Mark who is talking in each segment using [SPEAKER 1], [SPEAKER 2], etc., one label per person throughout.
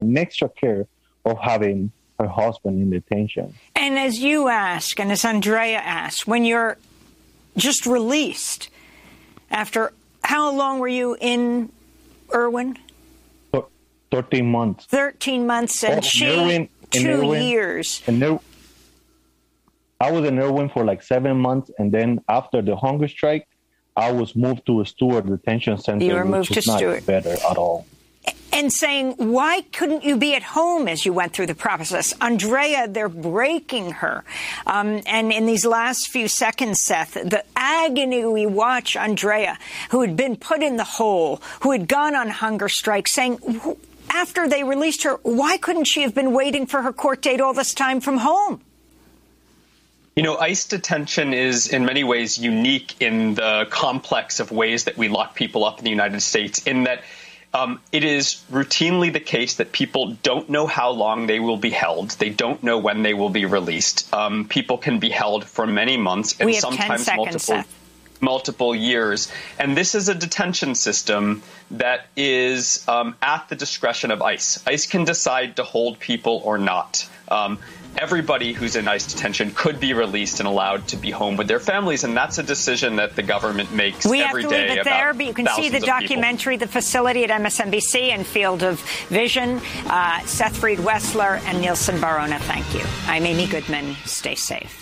[SPEAKER 1] an extra care of having her husband in detention.
[SPEAKER 2] And as you ask, and as Andrea asked, when you're just released, after how long were you in Irwin?
[SPEAKER 1] 13 months.
[SPEAKER 2] 13 months, and she 2 years.
[SPEAKER 1] And I was in Irwin for like 7 months, and then after the hunger strike, I was moved to a Stewart detention center.
[SPEAKER 2] You were moved to Stewart.
[SPEAKER 1] Better at all.
[SPEAKER 2] And saying, why couldn't you be at home as you went through the process? Andrea, they're breaking her. And in these last few seconds, Seth, the agony we watch Andrea, who had been put in the hole, who had gone on hunger strike, saying, after they released her, why couldn't she have been waiting for her court date all this time from home?
[SPEAKER 3] You know, ICE detention is in many ways unique in the complex of ways that we lock people up in the United States, in that it is routinely the case that people don't know how long they will be held. They don't know when they will be released. People can be held for many months and sometimes multiple years. And this is a detention system that is at the discretion of ICE. ICE can decide to hold people or not. Everybody who's in ICE detention could be released and allowed to be home with their families, and that's a decision that the government makes every day.
[SPEAKER 2] We have to leave it there, but you can see the documentary, The Facility, at MSNBC and Field of Vision. Seth Freed Wessler and Nielsen Barona, thank you. I'm Amy Goodman. Stay safe.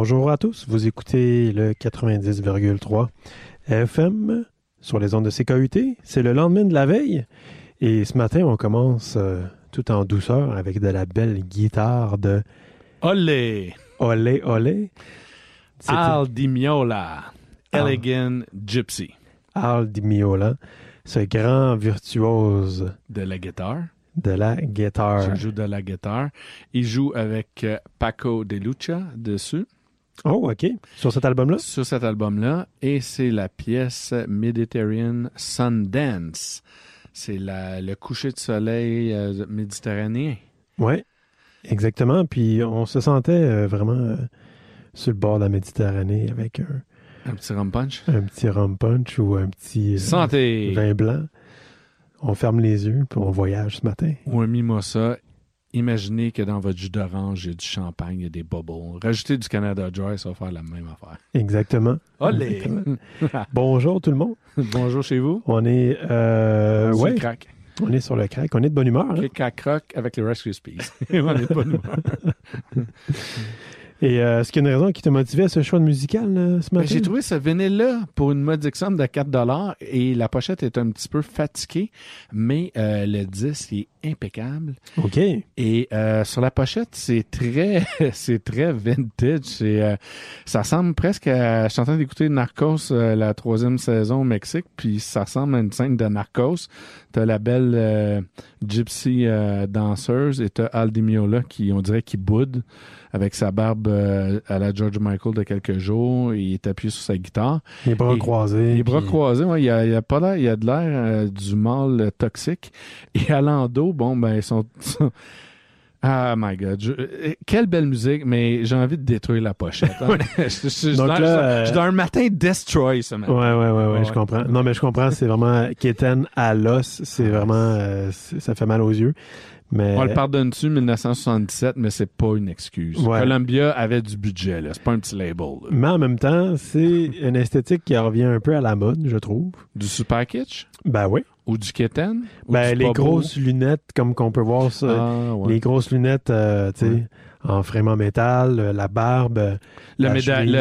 [SPEAKER 4] Bonjour à tous, vous écoutez le 90,3 FM sur les ondes de CKUT. C'est le lendemain de la veille et ce matin, on commence tout en douceur avec de la belle guitare de
[SPEAKER 5] Olé!
[SPEAKER 4] Olé Olé.
[SPEAKER 5] Al Di Meola, Elegant Gypsy.
[SPEAKER 4] Al Di Meola, ce grand virtuose
[SPEAKER 5] de la guitare.
[SPEAKER 4] De la guitare.
[SPEAKER 5] Il joue de la guitare. Il joue avec Paco de Lucia dessus.
[SPEAKER 4] Oh, OK. Sur cet album-là?
[SPEAKER 5] Sur cet album-là. Et c'est la pièce Mediterranean Sundance. C'est le coucher de soleil méditerranéen.
[SPEAKER 4] Oui, exactement. Puis on se sentait vraiment sur le bord de la Méditerranée avec
[SPEAKER 5] un petit rum punch.
[SPEAKER 4] Un petit rum punch ou un petit
[SPEAKER 5] santé
[SPEAKER 4] vin blanc. On ferme les yeux puis on voyage ce matin.
[SPEAKER 5] Ou un mimosa. Imaginez que dans votre jus d'orange, il y a du champagne, il y a des bubbles. Rajoutez du Canada Dry, ça va faire la même affaire.
[SPEAKER 4] Exactement.
[SPEAKER 5] Olé!
[SPEAKER 4] Bonjour tout le monde.
[SPEAKER 5] Bonjour chez vous.
[SPEAKER 4] On est...
[SPEAKER 5] sur le crack.
[SPEAKER 4] On est sur le crack. On est de bonne humeur.
[SPEAKER 5] Crack croc avec les Rice Krispies. On est de bonne humeur.
[SPEAKER 4] Et est-ce qu'il y a une raison qui t'a motivé à ce choix musical ce matin?
[SPEAKER 5] J'ai trouvé ce vinyle-là pour une modique somme de 4$ et la pochette est un petit peu fatiguée, mais le disque est impeccable.
[SPEAKER 4] OK.
[SPEAKER 5] Et sur la pochette, c'est très vintage. Ça ressemble presque à... Je suis en train d'écouter Narcos, la 3e saison au Mexique, puis ça ressemble à une scène de Narcos. T'as la belle gypsy danseuse et t'as Al Di Meola qui, on dirait, qui boude avec sa barbe à la George Michael de quelques jours. Il est appuyé sur sa guitare.
[SPEAKER 4] Les bras croisés.
[SPEAKER 5] Les bras croisés, ouais, il y a pas l'air, il y a de l'air du mâle toxique. Et à l'endo, bon, ben, ils sont... Ah, my God. Quelle belle musique, mais j'ai envie de détruire la pochette. Hein? Je suis dans un matin Destroy, ce matin.
[SPEAKER 4] Ouais, je comprends. Non, mais je comprends, c'est vraiment quétaine à l'os. C'est vraiment... ça fait mal aux yeux. Mais...
[SPEAKER 5] On le pardonne-tu, 1977, mais c'est pas une excuse.
[SPEAKER 4] Ouais.
[SPEAKER 5] Columbia avait du budget, là. C'est pas un petit label. Là.
[SPEAKER 4] Mais en même temps, c'est une esthétique qui revient un peu à la mode, je trouve.
[SPEAKER 5] Du super kitsch?
[SPEAKER 4] Ben oui.
[SPEAKER 5] Ou du kitten?
[SPEAKER 4] Ben, les grosses lunettes, comme qu'on peut voir ça.
[SPEAKER 5] Ouais.
[SPEAKER 4] Les grosses lunettes, tu sais, en frame en métal, la barbe, la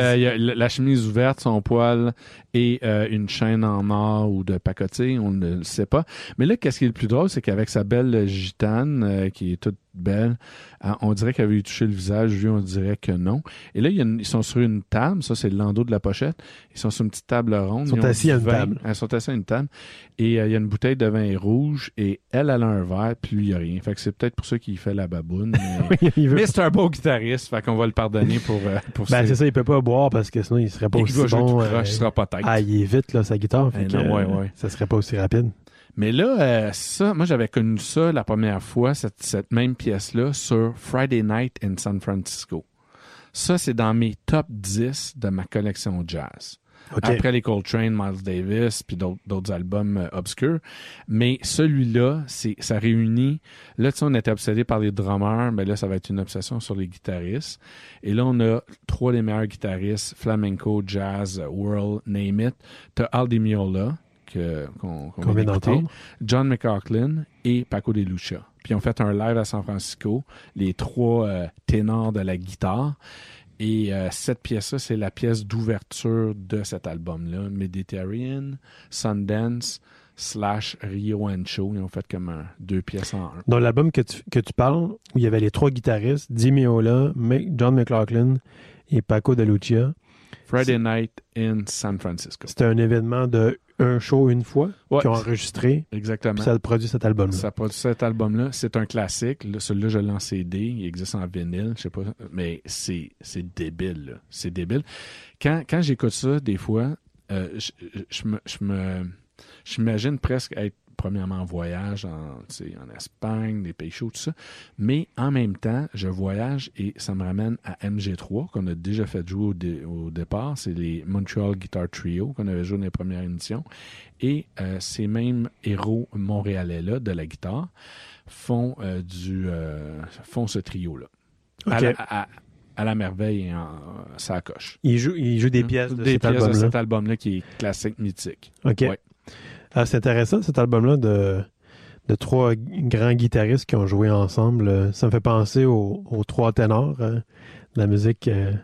[SPEAKER 5] chemise ouverte, son poil et une chaîne en or ou de pacotille, on ne le sait pas. Mais là, qu'est-ce qui est le plus drôle, c'est qu'avec sa belle gitane, qui est toute belle, on dirait qu'elle avait touché le visage, lui, on dirait que non. Et là, ils sont sur une table, ça c'est l'endos de la pochette, ils sont sur une petite table ronde.
[SPEAKER 4] Ils sont assis à une table.
[SPEAKER 5] Ils sont assis à une table. Et il y a une bouteille de vin rouge, et elle a un verre, puis lui, il n'y a rien. Fait que c'est peut-être pour ça qu'il fait la baboune. Mais c'est un beau guitariste, fait qu'on va le pardonner pour
[SPEAKER 4] ben, c'est ça, il peut pas boire parce que sinon, il serait pas aussi bon.
[SPEAKER 5] Il sera pas tête.
[SPEAKER 4] Ah, il est vite, là, sa guitare. Fait que,
[SPEAKER 5] ouais.
[SPEAKER 4] Ça serait pas aussi rapide.
[SPEAKER 5] Mais là, ça, moi, j'avais connu ça la première fois, cette même pièce-là, sur Friday Night in San Francisco. Ça, c'est dans mes top 10 de ma collection jazz. Okay. Après les Coltrane, Miles Davis, puis d'autres albums obscurs. Mais celui-là, ça réunit... Là, tu sais, on était obsédé par les drummers, mais là, ça va être une obsession sur les guitaristes. Et là, on a 3 des meilleurs guitaristes, flamenco, jazz, world, name it. T'as Al Di Meola, qu'on vient d'écouter, John McLaughlin et Paco de Lucia. Puis on fait un live à San Francisco, les 3 ténors de la guitare. Et cette pièce-là, c'est la pièce d'ouverture de cet album-là, Mediterranean, Sundance / Rio and Show. Ils ont fait comme 2 pièces en 1.
[SPEAKER 4] Dans l'album que tu parles, où il y avait les 3 guitaristes, Di Meola, John McLaughlin et Paco de Lucia.
[SPEAKER 5] Friday Night in San Francisco.
[SPEAKER 4] C'était un événement de un show une fois qu'ils ont enregistré.
[SPEAKER 5] Exactement.
[SPEAKER 4] Puis ça a produit cet album-là.
[SPEAKER 5] Ça a produit cet album-là. C'est un classique. Là, celui-là, je l'ai en CD. Il existe en vinyle. Je sais pas. Mais c'est débile. Là. C'est débile. Quand j'écoute ça, des fois, j'imagine presque être premièrement en voyage en Espagne, des pays chauds, tout ça. Mais en même temps, je voyage et ça me ramène à MG3 qu'on a déjà fait jouer au départ. C'est les Montreal Guitar Trio qu'on avait joué dans les premières émissions. Et ces mêmes héros montréalais-là de la guitare font ce trio-là. Okay. À la merveille et ça coche.
[SPEAKER 4] Il joue des pièces de
[SPEAKER 5] cet album-là qui est classique, mythique.
[SPEAKER 4] OK. Ouais. C'est intéressant, cet album-là, de 3 grands guitaristes qui ont joué ensemble. Ça me fait penser aux 3 ténors de la musique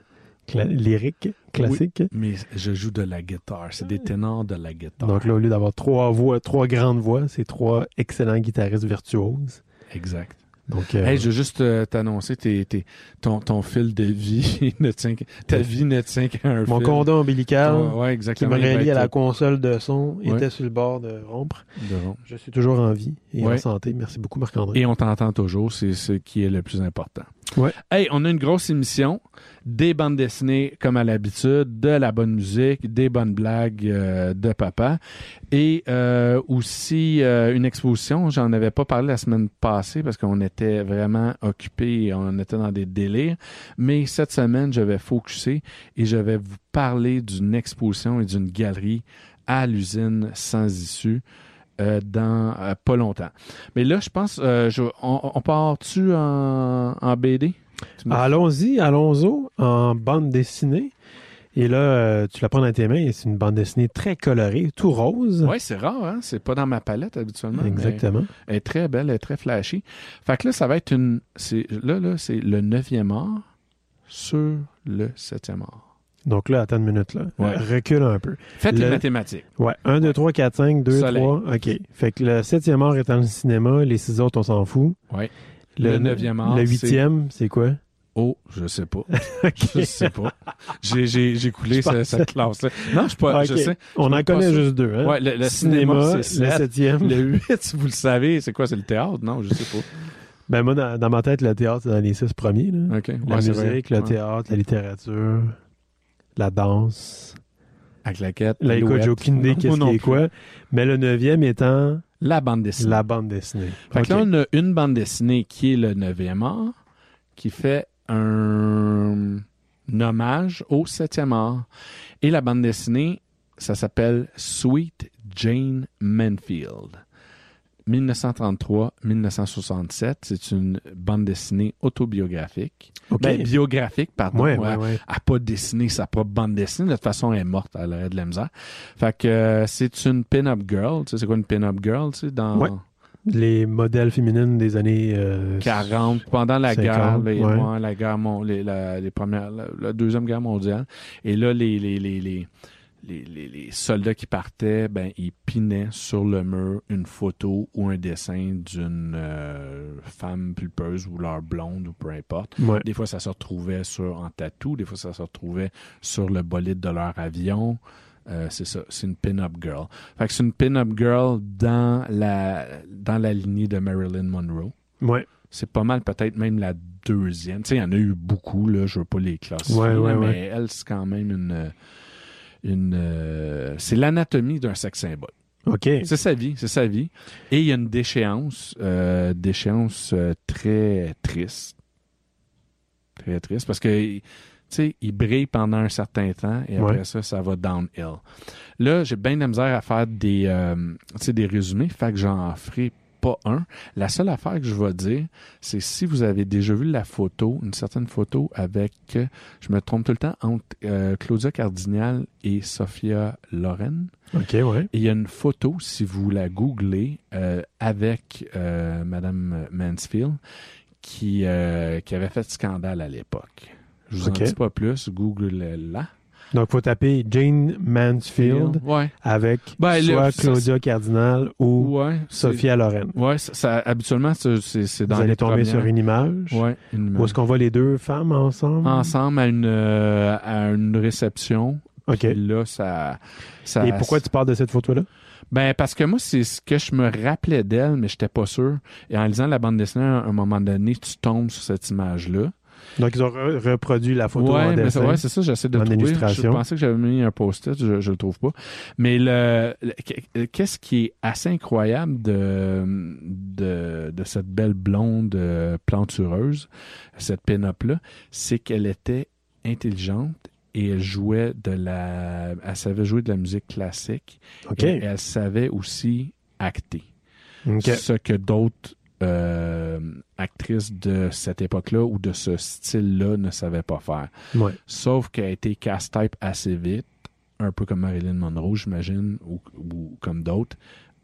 [SPEAKER 4] lyrique, classique.
[SPEAKER 5] Oui, mais je joue de la guitare. C'est des ténors de la guitare.
[SPEAKER 4] Donc là, au lieu d'avoir 3 grandes voix, c'est 3 excellents guitaristes virtuoses.
[SPEAKER 5] Exact.
[SPEAKER 4] Donc,
[SPEAKER 5] hey, je veux juste t'annoncer ton fil de vie ne tient ta vie ne tient qu'à un
[SPEAKER 4] mon
[SPEAKER 5] fil.
[SPEAKER 4] cordon ombilical
[SPEAKER 5] Ouais, exactement.
[SPEAKER 4] qui me relie à la console de son était sur le bord de rompre. Je suis toujours en vie et en santé. Merci beaucoup, Marc-André.
[SPEAKER 5] Et on t'entend toujours, c'est ce qui est le plus important.
[SPEAKER 4] Ouais.
[SPEAKER 5] Hey, on a une grosse émission, des bandes dessinées comme à l'habitude, de la bonne musique, des bonnes blagues de papa et aussi une exposition. J'en avais pas parlé la semaine passée parce qu'on était vraiment occupés et on était dans des délires. Mais cette semaine, je vais focuser et je vais vous parler d'une exposition et d'une galerie à l'usine Sans Issue. Dans pas longtemps. Mais là, je pense, on part-tu en BD?
[SPEAKER 4] Allons-y en bande dessinée. Et là, tu la prends dans tes mains et c'est une bande dessinée très colorée, tout rose.
[SPEAKER 5] Oui, c'est rare, hein? C'est pas dans ma palette habituellement.
[SPEAKER 4] Exactement.
[SPEAKER 5] Elle est très belle, elle est très flashy. Fait que là, ça va être c'est le 9e art sur le 7e art.
[SPEAKER 4] Donc là, attends une minute, là.
[SPEAKER 5] Ouais.
[SPEAKER 4] Recule un peu.
[SPEAKER 5] Faites les mathématiques.
[SPEAKER 4] Ouais. 1, 2, 3, 4, 5, 2,
[SPEAKER 5] Soleil.
[SPEAKER 4] 3. OK. Fait que le 7e art est dans le cinéma. Les 6 autres, on s'en fout.
[SPEAKER 5] Oui. Le 9e art,
[SPEAKER 4] le 8e, c'est quoi?
[SPEAKER 5] Oh, je sais pas.
[SPEAKER 4] Okay.
[SPEAKER 5] Je sais pas. J'ai coulé cette classe-là. Non, je sais pas.
[SPEAKER 4] Okay.
[SPEAKER 5] Je sais.
[SPEAKER 4] On en connaît juste 2, hein?
[SPEAKER 5] Ouais, le cinéma, c'est
[SPEAKER 4] le 7e.
[SPEAKER 5] Le 8, vous le savez, c'est quoi? C'est le théâtre? Non, je sais pas.
[SPEAKER 4] Ben moi, dans ma tête, le théâtre, c'est dans les 6 premiers. Là.
[SPEAKER 5] OK.
[SPEAKER 4] La musique, le théâtre, la littérature, la danse.
[SPEAKER 5] À claquette.
[SPEAKER 4] Là, écoute, j'ai aucune idée qu'est-ce qui est quoi. Mais le 9e étant...
[SPEAKER 5] La bande dessinée.
[SPEAKER 4] La bande dessinée.
[SPEAKER 5] Fait que là, on a une bande dessinée qui est le 9e art, qui fait un hommage au 7e art. Et la bande dessinée, ça s'appelle Sweet Jane Mansfield. 1933-1967, c'est une bande dessinée autobiographique.
[SPEAKER 4] Okay.
[SPEAKER 5] Ben, biographique, pardon.
[SPEAKER 4] Ouais.
[SPEAKER 5] Elle n'a pas dessiné sa propre bande dessinée. De toute façon, elle est morte, elle aurait de la misère. Fait que c'est une pin-up girl. Tu sais, c'est quoi une pin-up girl? Tu sais, dans...
[SPEAKER 4] Ouais. Les modèles féminines des années
[SPEAKER 5] 40, pendant la
[SPEAKER 4] 50,
[SPEAKER 5] guerre, la guerre, la Deuxième Guerre mondiale. Et là, les soldats qui partaient, ben, ils pinaient sur le mur une photo ou un dessin d'une femme pulpeuse ou leur blonde ou peu importe.
[SPEAKER 4] Ouais.
[SPEAKER 5] Des fois, ça se retrouvait en tatou. Des fois, ça se retrouvait sur le bolide de leur avion. C'est ça, c'est une pin-up girl. Fait que c'est une pin-up girl dans la lignée de Marilyn Monroe.
[SPEAKER 4] Ouais.
[SPEAKER 5] C'est pas mal peut-être même la deuxième. Tu sais, il y en a eu beaucoup, là, je veux pas les classifier, mais elle, c'est quand même c'est l'anatomie d'un sex symbole.
[SPEAKER 4] OK.
[SPEAKER 5] C'est sa vie. Et il y a une déchéance très triste. Très triste, parce que tu sais, il brille pendant un certain temps et après ça va downhill. Là, j'ai bien de la misère à faire des résumés, fait que j'en ferai pas un. La seule affaire que je vais dire, c'est si vous avez déjà vu une certaine photo avec, je me trompe tout le temps, entre Claudia Cardinal et Sophia Loren.
[SPEAKER 4] OK, ouais.
[SPEAKER 5] Et il y a une photo, si vous la googlez, avec Madame Mansfield, qui avait fait scandale à l'époque. Je vous en dis pas plus, Google-la.
[SPEAKER 4] Donc, il faut taper Jane Mansfield avec soit Claudia Cardinal ou Sophia Loren.
[SPEAKER 5] Oui, habituellement, c'est dans
[SPEAKER 4] vous allez tomber
[SPEAKER 5] premières.
[SPEAKER 4] sur une image.
[SPEAKER 5] Ouais, une image.
[SPEAKER 4] Où est-ce qu'on voit les deux femmes ensemble?
[SPEAKER 5] Ensemble à une réception.
[SPEAKER 4] OK.
[SPEAKER 5] Puis là, ça...
[SPEAKER 4] Et pourquoi tu parles de cette photo-là?
[SPEAKER 5] Ben, parce que moi, c'est ce que je me rappelais d'elle, mais j'étais pas sûr. Et en lisant la bande dessinée, à un moment donné, tu tombes sur cette image-là.
[SPEAKER 4] Donc, ils ont reproduit la photo en dessin.
[SPEAKER 5] Oui, c'est ça, j'essaie de trouver. Je pensais que j'avais mis un post-it, je le trouve pas. Mais qu'est-ce qui est assez incroyable de cette belle blonde plantureuse, cette pin-up-là, c'est qu'elle était intelligente et elle savait jouer de la musique classique.
[SPEAKER 4] Okay.
[SPEAKER 5] Et elle savait aussi acter.
[SPEAKER 4] Okay.
[SPEAKER 5] Ce que d'autres actrices de cette époque-là ou de ce style-là ne savaient pas faire.
[SPEAKER 4] Ouais.
[SPEAKER 5] Sauf qu'elle a été cast-type assez vite, un peu comme Marilyn Monroe, j'imagine, ou comme d'autres,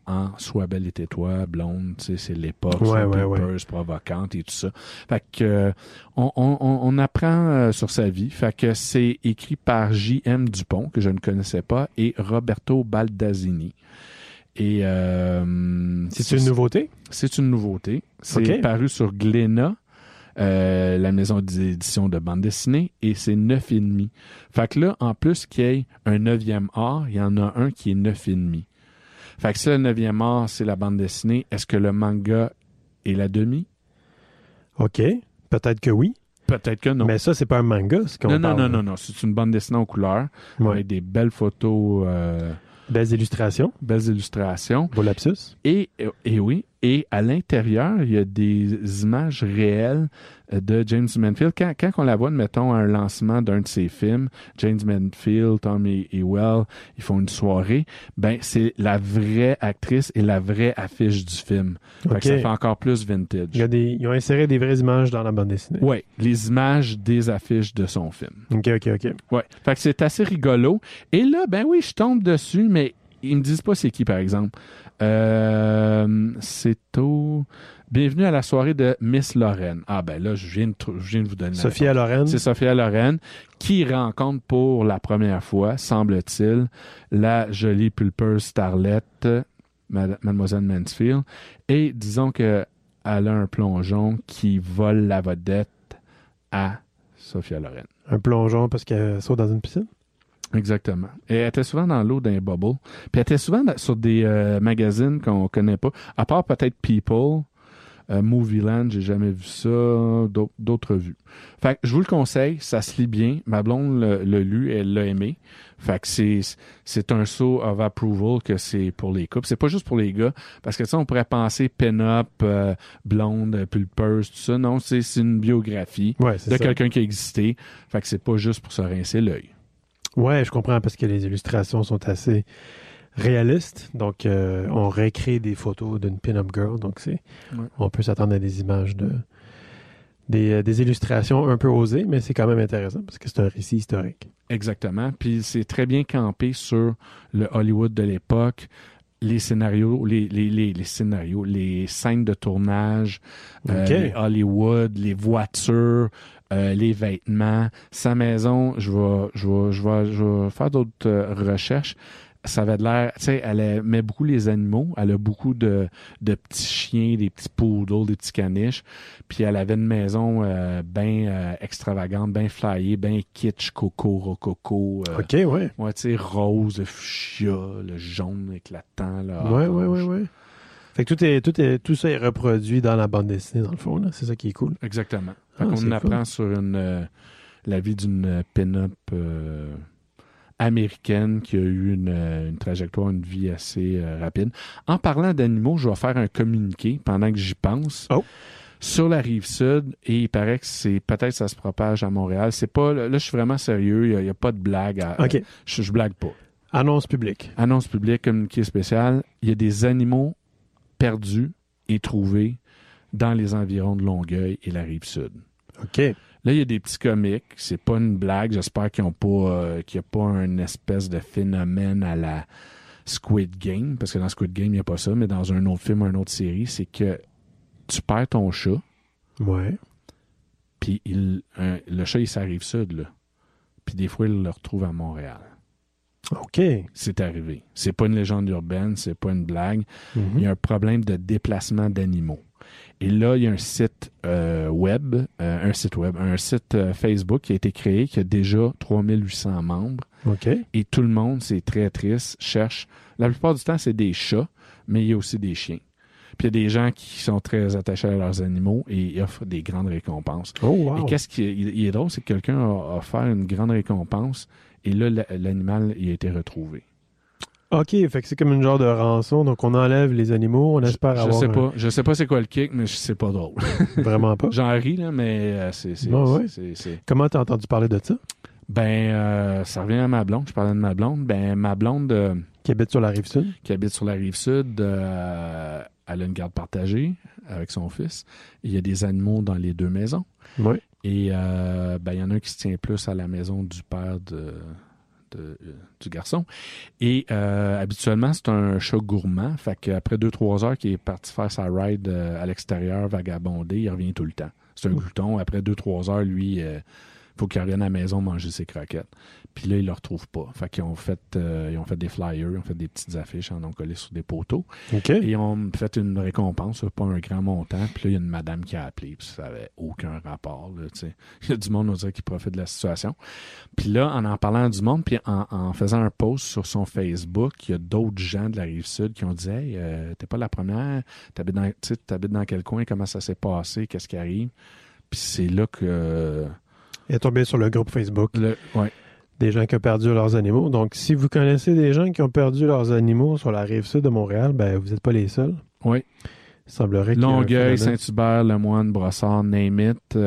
[SPEAKER 5] en Sois belle et tais-toi, blonde, tu sais, c'est l'époque, provocante et tout ça. Fait que on apprend sur sa vie. Fait que c'est écrit par J.M. Dupont, que je ne connaissais pas, et Roberto Baldassini. Et
[SPEAKER 4] c'est une nouveauté?
[SPEAKER 5] C'est une nouveauté. C'est paru sur Glénat, la maison d'édition de bande dessinée, et c'est 9,5. Fait que là, en plus qu'il y ait un 9e art, il y en a un qui est 9,5. Fait que si le 9e art, c'est la bande dessinée, est-ce que le manga est la demi?
[SPEAKER 4] OK. Peut-être que oui.
[SPEAKER 5] Peut-être que non.
[SPEAKER 4] Mais ça, c'est pas un manga, ce qu'on parle.
[SPEAKER 5] Non. C'est une bande dessinée en couleur, avec des belles photos...
[SPEAKER 4] Belles illustrations.
[SPEAKER 5] Beau
[SPEAKER 4] lapsus.
[SPEAKER 5] Et oui. Et à l'intérieur, il y a des images réelles de James Manfield. Quand on la voit, mettons, à un lancement d'un de ses films, James Manfield, Tom Ewell, ils font une soirée, ben c'est la vraie actrice et la vraie affiche du film. Fait que ça fait encore plus vintage.
[SPEAKER 4] Ils ont inséré des vraies images dans la bande dessinée.
[SPEAKER 5] Oui, les images des affiches de son film.
[SPEAKER 4] OK.
[SPEAKER 5] Ouais. Fait que c'est assez rigolo. Et là, ben oui, je tombe dessus, mais ils me disent pas c'est qui, par exemple. C'est au... Bienvenue à la soirée de Miss Lorraine. Ah ben là, je viens de vous donner
[SPEAKER 4] Sophia Loren.
[SPEAKER 5] C'est Sophia Loren qui rencontre pour la première fois, semble-t-il, la jolie pulpeuse starlette, Mademoiselle Mansfield. Et disons qu'elle a un plongeon qui vole la vedette à Sophia Loren.
[SPEAKER 4] Un plongeon parce qu'elle saute dans une piscine?
[SPEAKER 5] Exactement. Et elle était souvent dans l'eau d'un bubble. Puis elle était souvent sur des magazines qu'on connaît pas. À part peut-être People, Movieland, j'ai jamais vu ça, d'autres vues. Fait que je vous le conseille, ça se lit bien. Ma blonde l'a lu, elle l'a aimé. Fait que c'est un saut of approval que c'est pour les couples. C'est pas juste pour les gars. Parce que tu sais, on pourrait penser pin-up, blonde, pulpeuse, tout ça. Non, c'est une biographie de quelqu'un qui a existé. Fait que c'est pas juste pour se rincer l'œil.
[SPEAKER 4] Ouais, je comprends, parce que les illustrations sont assez réalistes. Donc, on recrée des photos d'une pin-up girl. Donc, on peut s'attendre à des images des illustrations un peu osées, mais c'est quand même intéressant parce que c'est un récit historique.
[SPEAKER 5] Exactement. Puis, c'est très bien campé sur le Hollywood de l'époque. Les scénarios, les scénarios, les scènes de tournage, les Hollywood, les voitures, les vêtements, sa maison. Je vais faire d'autres recherches. Ça avait de l'air, tu sais, elle met beaucoup les animaux. Elle a beaucoup de petits chiens, des petits poodles, des petits caniches. Puis elle avait une maison bien extravagante, bien flyée, bien kitsch, rococo.
[SPEAKER 4] OK, ouais.
[SPEAKER 5] Ouais, tu sais, rose, fuchsia, le jaune éclatant. Là,
[SPEAKER 4] ouais. Fait que tout ça est reproduit dans la bande dessinée, dans le fond. Là. C'est ça qui est cool.
[SPEAKER 5] Exactement. Fait qu'on apprend sur la vie d'une pin-up américaine qui a eu une trajectoire, une vie assez rapide. En parlant d'animaux, je vais faire un communiqué pendant que j'y pense.
[SPEAKER 4] Oh.
[SPEAKER 5] Sur la Rive-Sud, et il paraît que peut-être ça se propage à Montréal. C'est pas, là, je suis vraiment sérieux, il n'y a pas de blague.
[SPEAKER 4] OK.
[SPEAKER 5] Je blague pas.
[SPEAKER 4] Annonce publique,
[SPEAKER 5] communiqué spécial. Il y a des animaux perdus et trouvés dans les environs de Longueuil et la Rive-Sud.
[SPEAKER 4] OK.
[SPEAKER 5] Là, il y a des petits comiques. C'est pas une blague. J'espère qu'il n'y a pas une espèce de phénomène à la Squid Game, parce que dans Squid Game, il n'y a pas ça, mais dans un autre film ou une autre série, c'est que tu perds ton chat.
[SPEAKER 4] Ouais.
[SPEAKER 5] Puis le chat, il s'arrive sud, là. Puis des fois, il le retrouve à Montréal.
[SPEAKER 4] OK.
[SPEAKER 5] C'est arrivé. C'est pas une légende urbaine, c'est pas une blague.
[SPEAKER 4] Mm-hmm.
[SPEAKER 5] Il y a un problème de déplacement d'animaux. Et là, il y a un site un site Facebook qui a été créé, qui a déjà 3800 membres.
[SPEAKER 4] OK.
[SPEAKER 5] Et tout le monde, c'est très triste, cherche. La plupart du temps, c'est des chats, mais il y a aussi des chiens. Puis il y a des gens qui sont très attachés à leurs animaux et ils offrent des grandes récompenses.
[SPEAKER 4] Oh, wow.
[SPEAKER 5] Et qu'est-ce qui est drôle, c'est que quelqu'un a offert une grande récompense et là, l'animal il a été retrouvé.
[SPEAKER 4] OK, fait que c'est comme une genre de rançon. Donc, on enlève les animaux, on espère avoir...
[SPEAKER 5] Je sais pas c'est quoi le kick, mais c'est pas drôle.
[SPEAKER 4] Vraiment pas?
[SPEAKER 5] J'en ris, là, mais c'est...
[SPEAKER 4] Comment t'as entendu parler de ça?
[SPEAKER 5] Ça revient à ma blonde. Je parlais de ma blonde. Ma blonde...
[SPEAKER 4] qui habite sur la Rive-Sud?
[SPEAKER 5] Qui habite sur la Rive-Sud. Elle a une garde partagée avec son fils. Il y a des animaux dans les deux maisons.
[SPEAKER 4] Oui.
[SPEAKER 5] Et il y en a un qui se tient plus à la maison du père du garçon. Et habituellement, c'est un chat gourmand. Fait qu'après 2-3 heures qu'il est parti faire sa ride à l'extérieur, vagabonder, il revient tout le temps. C'est un glouton. Après 2-3 heures, lui, faut qu'il revienne à la maison manger ses croquettes. Puis là, ils le retrouvent pas. Fait qu'ils ont fait des flyers, ils ont fait des petites affiches, en ont collé sur des poteaux.
[SPEAKER 4] Okay.
[SPEAKER 5] Et ils ont fait une récompense, pas un grand montant. Puis là, il y a une madame qui a appelé, puis ça avait aucun rapport. Là, il y a du monde, on dirait, qui profite de la situation. Puis là, en parlant du monde, puis en faisant un post sur son Facebook, il y a d'autres gens de la Rive-Sud qui ont dit « Hey, t'es pas la première, t'habites dans quel coin, comment ça s'est passé, qu'est-ce qui arrive? » Puis c'est là que...
[SPEAKER 4] Il est tombé sur le groupe Facebook.
[SPEAKER 5] Ouais.
[SPEAKER 4] Des gens qui ont perdu leurs animaux. Donc, si vous connaissez des gens qui ont perdu leurs animaux sur la Rive-Sud de Montréal, ben vous n'êtes pas les seuls.
[SPEAKER 5] Oui.
[SPEAKER 4] Il semblerait que...
[SPEAKER 5] Longueuil, Saint-Hubert, Lemoine, Brossard, name it.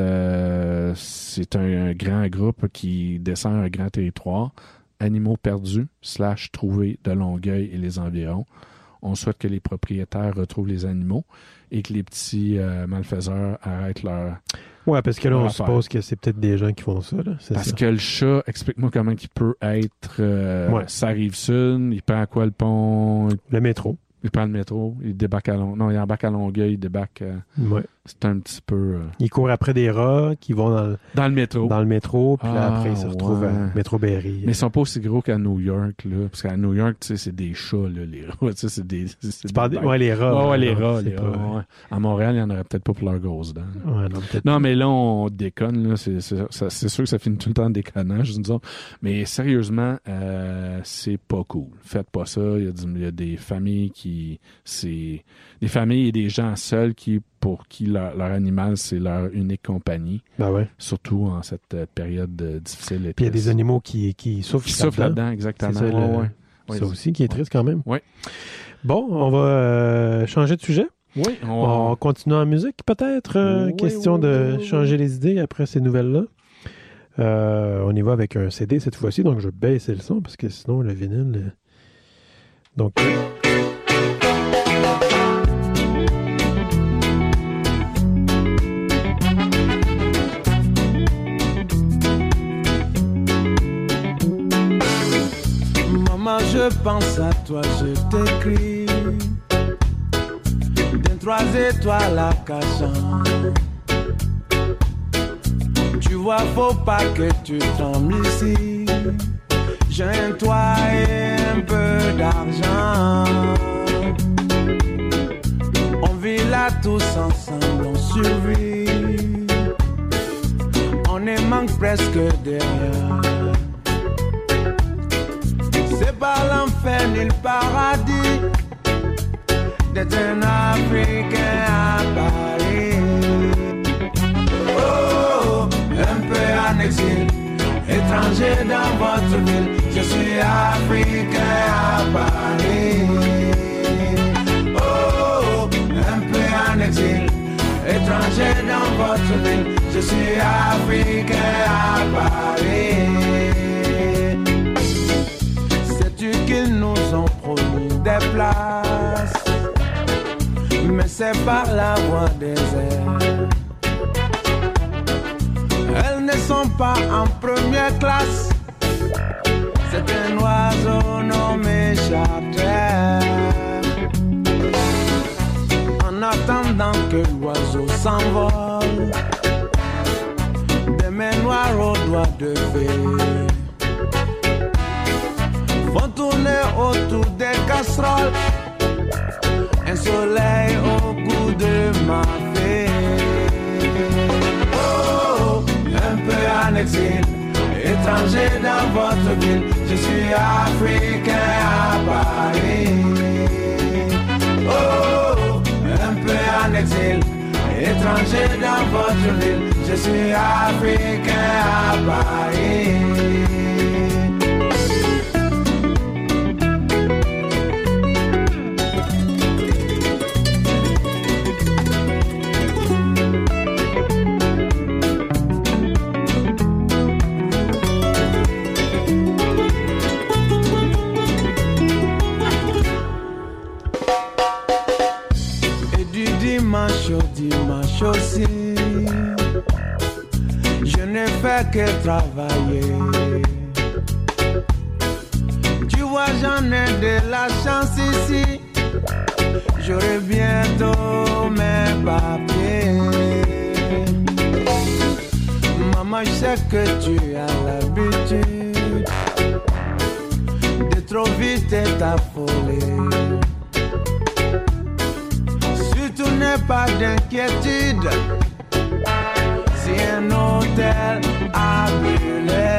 [SPEAKER 5] C'est un grand groupe qui descend un grand territoire. Animaux perdus / trouvés de Longueuil et les environs. On souhaite que les propriétaires retrouvent les animaux et que les petits malfaiseurs arrêtent leur...
[SPEAKER 4] Ouais, parce que là, on suppose que c'est peut-être des gens qui font ça. Là.
[SPEAKER 5] Parce que le chat, explique-moi comment il peut être... Ça arrive sud, il prend quoi le pont?
[SPEAKER 4] Le métro.
[SPEAKER 5] Il prend le métro, il débarque à Longueuil. Non, il embarque à Longueuil, il débarque...
[SPEAKER 4] Ouais.
[SPEAKER 5] C'est un petit peu...
[SPEAKER 4] Il court après des rats qui vont dans le métro. Dans le métro, puis là, après, il se retrouve à Métro Berry.
[SPEAKER 5] Mais ils sont pas aussi gros qu'à New York, là. Parce qu'à New York, tu sais, c'est des chats, là, les rats. Tu sais, c'est des...
[SPEAKER 4] Ouais, les rats.
[SPEAKER 5] Ouais, les rats. Ouais. À Montréal, il y en aurait peut-être pas pour leurs grosses dents.
[SPEAKER 4] Ouais, non, peut-être.
[SPEAKER 5] Non, mais là, on déconne, là. C'est sûr que ça finit tout le temps en déconnage, disons. Mais sérieusement, c'est pas cool. Faites pas ça. Il y a des familles qui... Des familles et des gens seuls pour qui leur animal, c'est leur unique compagnie.
[SPEAKER 4] Ben ouais.
[SPEAKER 5] Surtout en cette période difficile. Et
[SPEAKER 4] puis il y a des animaux qui souffrent
[SPEAKER 5] là-dedans, exactement.
[SPEAKER 4] C'est ça, ça aussi qui est triste quand même.
[SPEAKER 5] Oui.
[SPEAKER 4] Bon, on va changer de sujet.
[SPEAKER 5] Oui.
[SPEAKER 4] On continue en musique, peut-être. Question de changer les idées après ces nouvelles-là. On y va avec un CD cette fois-ci, donc je vais baisser le son parce que sinon le vinyle... Donc...
[SPEAKER 6] Je pense à toi, je t'écris des 3 étoiles à Cachan. Tu vois, faut pas que tu tombes ici. J'ai un toit et un peu d'argent. On vit là tous ensemble, on survit. On ne manque presque de rien. C'est pas l'enfer ni le paradis d'être un Africain à Paris. Oh, un peu en exil, étranger dans votre ville. Je suis Africain à Paris. Oh, un peu en exil, étranger dans votre ville. Je suis Africain à Paris. Qu'ils nous ont promis des places, mais c'est par la voie des airs. Elles ne sont pas en première classe. C'est un oiseau nommé charter. En attendant que l'oiseau s'envole, des mains noires aux doigts de fée vont tourner autour des casseroles. Un soleil au goût de ma fée. Oh, un peu en exil, étranger dans votre ville. Je suis Africain à Paris. Oh, un peu en exil, étranger dans votre ville. Je suis Africain à Paris. Dimanche aussi, je ne fais que travailler. j'ai la chance ici, j'aurai bientôt mes papiers. Maman, je sais que tu as l'habitude de trop vite t'affoler. Surtout n'aie pas d'inquiétude si un hôtel a brûlé.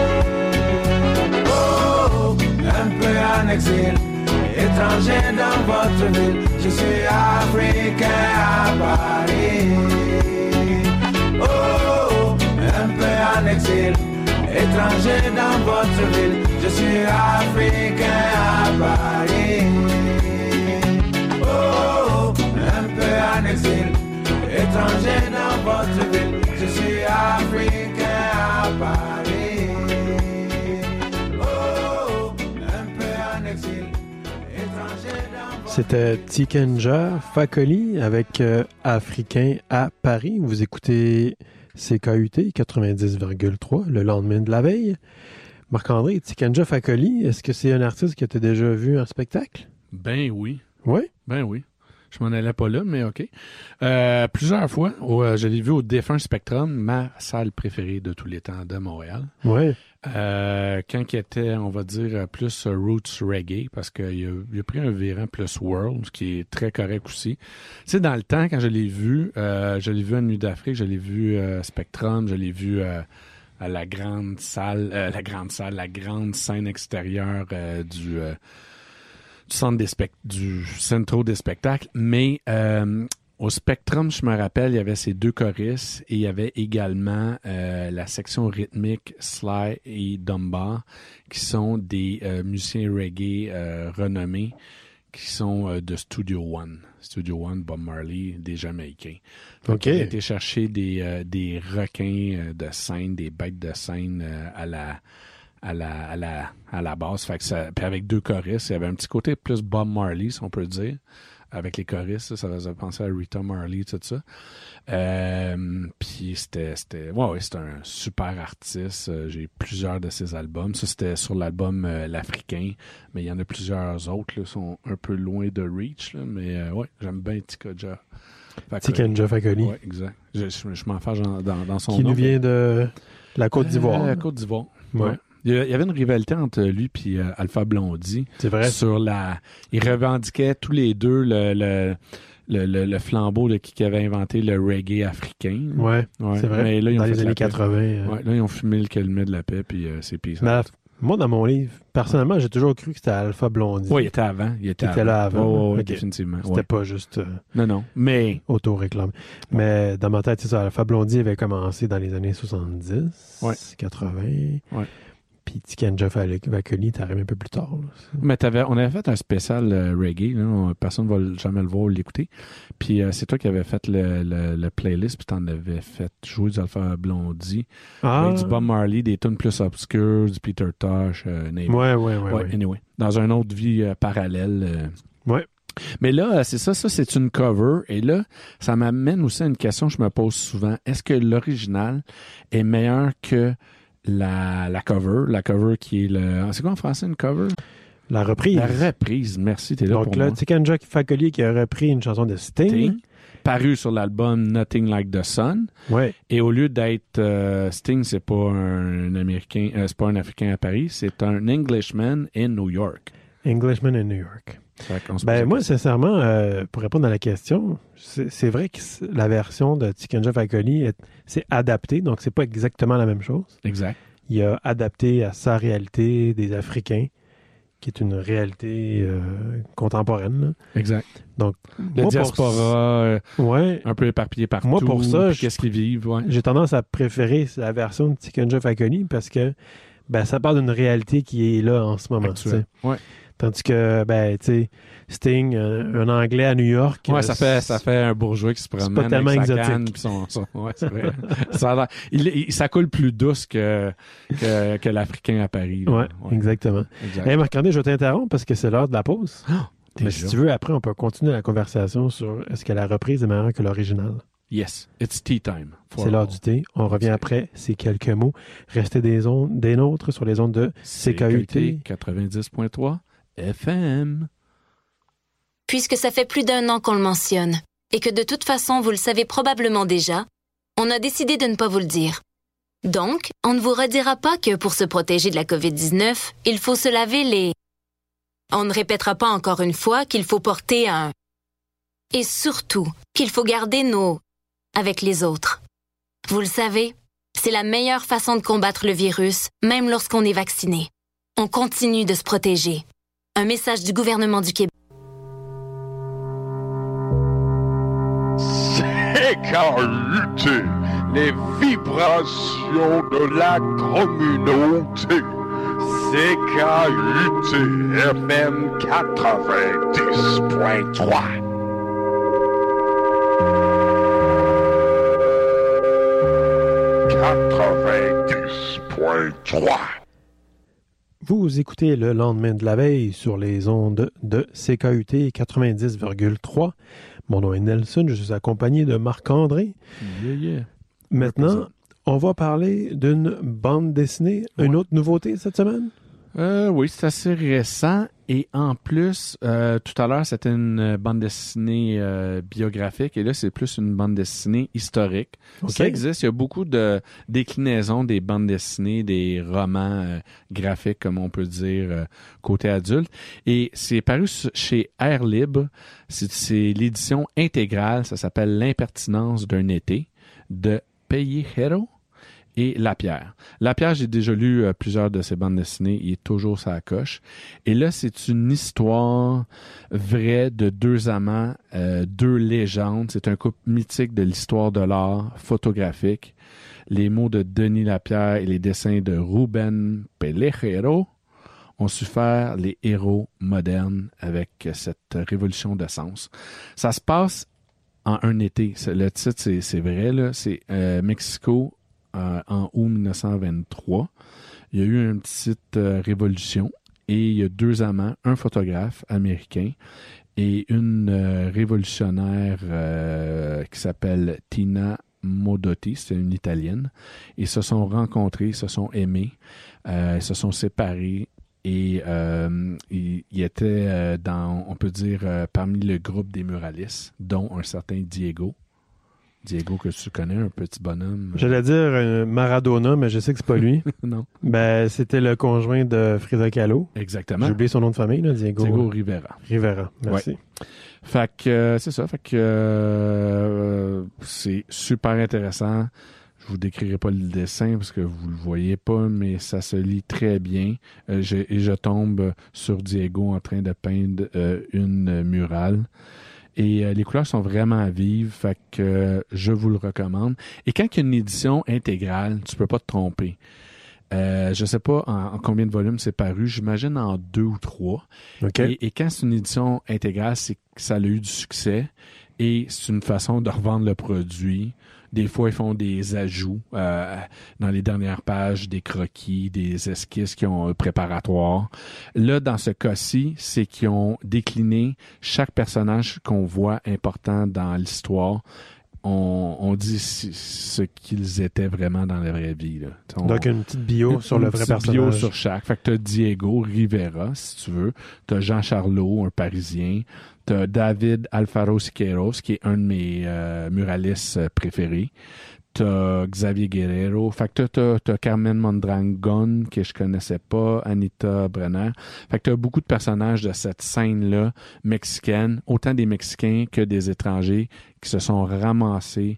[SPEAKER 6] Oh, un peu en exil, étranger dans votre ville, je suis africain à Paris. Oh, un peu en exil, étranger dans votre ville, je suis africain à Paris. Oh, un peu en exil, étranger dans votre ville, je suis africain à Paris. Oh, un peu en exil, étranger dans votre ville.
[SPEAKER 4] C'était Tikenja Fakoly avec Africain à Paris. Vous écoutez CKUT 90,3, le lendemain de la veille. Marc-André, Tikenja Fakoly, est-ce que c'est un artiste que tu as déjà vu en spectacle?
[SPEAKER 5] Ben oui.
[SPEAKER 4] Oui?
[SPEAKER 5] Ben oui. Je m'en allais pas là, mais OK. Plusieurs fois, je l'ai vu au Défunt Spectrum, ma salle préférée de tous les temps de Montréal.
[SPEAKER 4] Oui.
[SPEAKER 5] Quand il était, on va dire, plus roots reggae, parce qu'il a pris un virant plus world, ce qui est très correct aussi. Tu sais, dans le temps, quand je l'ai vu à Nuit d'Afrique, je l'ai vu Spectrum, je l'ai vu à la grande salle, la grande scène extérieure du Centro des spectacles, mais au Spectrum, je me rappelle, il y avait ces deux choristes et il y avait également la section rythmique Sly et Dunbar, qui sont des musiciens reggae renommés, qui sont de Studio One. Studio One, Bob Marley, des Jamaïcains. Donc, il a été chercher des requins de scène, des bêtes de scène à la base. Fait que ça, puis avec deux choristes, il y avait un petit côté plus Bob Marley, si on peut dire. Avec les choristes, ça faisait penser à Rita Marley, tout ça. Puis c'était un super artiste. J'ai plusieurs de ses albums. Ça, c'était sur l'album L'Africain, mais il y en a plusieurs autres, là, sont un peu loin de Reach, là, mais ouais, j'aime bien Tikenja.
[SPEAKER 4] Tikenja Fakoly.
[SPEAKER 5] Oui, exact. Je m'en fâche dans son nom.
[SPEAKER 4] Qui nous vient de la Côte d'Ivoire.
[SPEAKER 5] La Côte d'Ivoire,
[SPEAKER 4] ouais.
[SPEAKER 5] Il y avait une rivalité entre lui et Alpha Blondy.
[SPEAKER 4] C'est vrai.
[SPEAKER 5] Ils revendiquaient tous les deux le flambeau de qui avait inventé le reggae africain.
[SPEAKER 4] Ouais, c'est vrai.
[SPEAKER 5] Mais là,
[SPEAKER 4] dans les années 80.
[SPEAKER 5] Ouais, là, ils ont fumé le calumet de la paix, puis c'est pis.
[SPEAKER 4] Moi, dans mon livre, personnellement, j'ai toujours cru que c'était Alpha Blondy.
[SPEAKER 5] Oui, il était avant. Il était
[SPEAKER 4] là avant.
[SPEAKER 5] Oui,
[SPEAKER 4] okay.
[SPEAKER 5] Définitivement.
[SPEAKER 4] C'était pas juste
[SPEAKER 5] non, mais
[SPEAKER 4] auto-réclame. Mais dans ma tête, c'est ça. Alpha Blondy avait commencé dans les années 70, 80.
[SPEAKER 5] Ouais.
[SPEAKER 4] Puis Tikenja Fakoly, t'arrives un peu plus tard. Là.
[SPEAKER 5] Mais on avait fait un spécial reggae. Là, personne ne va jamais le voir ou l'écouter. Puis c'est toi qui avais fait le playlist, puis t'en avais fait jouer du Alpha Blondy, avec du Bob Marley, des tunes plus obscures, du Peter Tosh,
[SPEAKER 4] Ouais.
[SPEAKER 5] Anyway, dans une autre vie parallèle.
[SPEAKER 4] Ouais.
[SPEAKER 5] Mais là, c'est ça, c'est une cover. Et là, ça m'amène aussi à une question que je me pose souvent. Est-ce que l'original est meilleur que la cover qui est c'est quoi en français une cover?
[SPEAKER 4] La reprise.
[SPEAKER 5] La reprise, merci, t'es là
[SPEAKER 4] donc
[SPEAKER 5] pour
[SPEAKER 4] là,
[SPEAKER 5] moi.
[SPEAKER 4] Tikenja Fakoly qui a repris une chanson de Sting.
[SPEAKER 5] Paru sur l'album Nothing Like the Sun.
[SPEAKER 4] Ouais.
[SPEAKER 5] Et au lieu d'être Sting, c'est pas un Américain, c'est pas un Africain à Paris, c'est un Englishman in New York.
[SPEAKER 4] Englishman in New York. Moi, sincèrement, pour répondre à la question, c'est vrai que la version de Tikenja Fakoly, c'est adapté, donc c'est pas exactement la même chose.
[SPEAKER 5] Exact.
[SPEAKER 4] Il a adapté à sa réalité des Africains, qui est une réalité contemporaine. Là.
[SPEAKER 5] Exact.
[SPEAKER 4] Donc,
[SPEAKER 5] le diaspora, un peu éparpillé partout.
[SPEAKER 4] Moi, pour ça,
[SPEAKER 5] qu'est-ce qu'ils vivent,
[SPEAKER 4] j'ai tendance à préférer la version de Tikenja Fakoly parce que ça parle d'une réalité qui est là en ce moment.
[SPEAKER 5] Ouais.
[SPEAKER 4] Tandis que, Sting, un Anglais à New York...
[SPEAKER 5] Ouais, ça fait un bourgeois qui se promène
[SPEAKER 4] pas tellement
[SPEAKER 5] avec sa
[SPEAKER 4] exotique.
[SPEAKER 5] canne. Ouais, c'est vrai. Ça coule plus douce que l'Africain à Paris.
[SPEAKER 4] Ouais, exactement.
[SPEAKER 5] Exact.
[SPEAKER 4] Hey, Marc-André, je t'interromps parce que c'est l'heure de la pause.
[SPEAKER 5] Mais
[SPEAKER 4] si tu veux, après, on peut continuer la conversation sur est-ce que la reprise est meilleure que l'original.
[SPEAKER 5] Yes, it's tea time.
[SPEAKER 4] C'est l'heure du thé. On revient après ces quelques mots. Restez des nôtres sur les ondes de CKUT
[SPEAKER 5] 90.3 FM.
[SPEAKER 7] Puisque ça fait plus d'1 an qu'on le mentionne, et que de toute façon vous le savez probablement déjà, on a décidé de ne pas vous le dire. Donc, on ne vous redira pas que pour se protéger de la COVID-19, il faut se laver les... On ne répétera pas encore une fois qu'il faut porter un... Et surtout, qu'il faut garder nos... avec les autres. Vous le savez, c'est la meilleure façon de combattre le virus, même lorsqu'on est vacciné. On continue de se protéger. Un message du gouvernement du Québec.
[SPEAKER 8] CKUT, les vibrations de la communauté. CKUT FM 90.3.
[SPEAKER 4] Vous écoutez le lendemain de la veille sur les ondes de CKUT 90,3. Mon nom est Nelson, je suis accompagné de Marc-André.
[SPEAKER 5] Yeah.
[SPEAKER 4] Maintenant, on va parler d'une bande dessinée. Ouais. Une autre nouveauté cette semaine?
[SPEAKER 5] Oui, c'est assez récent. Et en plus, tout à l'heure, c'était une bande dessinée biographique. Et là, c'est plus une bande dessinée historique. Okay. Ça existe. Il y a beaucoup de déclinaisons des bandes dessinées, des romans graphiques, comme on peut dire, côté adulte. Et c'est paru chez Air Libre. C'est l'édition intégrale. Ça s'appelle L'impertinence d'un été de Pellejero et Lapierre. Lapierre, j'ai déjà lu plusieurs de ses bandes dessinées. Il est toujours sa coche. Et là, c'est une histoire vraie de deux amants, deux légendes. C'est un couple mythique de l'histoire de l'art photographique. Les mots de Denis Lapierre et les dessins de Rubén Pellejero ont su faire les héros modernes avec cette révolution de sens. Ça se passe en un été. Le titre, c'est vrai, là. C'est Mexico, en août 1923. Il y a eu une petite révolution et il y a deux amants, un photographe américain et une révolutionnaire qui s'appelle Tina Modotti, c'est une Italienne. Ils se sont rencontrés, se sont aimés, ils se sont séparés et ils étaient dans, on peut dire, parmi le groupe des muralistes, dont un certain Diego. Diego, que tu connais, un petit bonhomme.
[SPEAKER 4] J'allais dire Maradona, mais je sais que c'est pas lui.
[SPEAKER 5] Non.
[SPEAKER 4] Ben, c'était le conjoint de Frida Kahlo.
[SPEAKER 5] Exactement.
[SPEAKER 4] J'ai oublié son nom de famille, là, Diego.
[SPEAKER 5] Diego Rivera.
[SPEAKER 4] Rivera, merci.
[SPEAKER 5] Ouais. Fait que, c'est ça. Fait que c'est super intéressant. Je vous décrirai pas le dessin parce que vous le voyez pas, mais ça se lit très bien. Je tombe sur Diego en train de peindre une murale. Et les couleurs sont vraiment vives, fait que je vous le recommande. Et quand il y a une édition intégrale, tu peux pas te tromper. Je sais pas en combien de volumes c'est paru, j'imagine en 2 ou 3. Okay. Et quand c'est une édition intégrale, c'est que ça a eu du succès et c'est une façon de revendre le produit. Des fois, ils font des ajouts dans les dernières pages, des croquis, des esquisses qui ont préparatoires. Là, dans ce cas-ci, c'est qu'ils ont décliné chaque personnage qu'on voit important dans l'histoire. On dit ce qu'ils étaient vraiment dans la vraie vie. Là.
[SPEAKER 4] Donc, une petite bio sur le vrai personnage.
[SPEAKER 5] Une petite bio sur chaque. Fait que t'as Diego Rivera, si tu veux. T'as Jean Charlot, un Parisien. T'as David Alfaro Siqueiros, qui est un de mes muralistes préférés. T'as Xavier Guerrero. Fait que t'as Carmen Mondragon, que je connaissais pas. Anita Brenner. Fait que t'as beaucoup de personnages de cette scène-là mexicaine. Autant des Mexicains que des étrangers qui se sont ramassés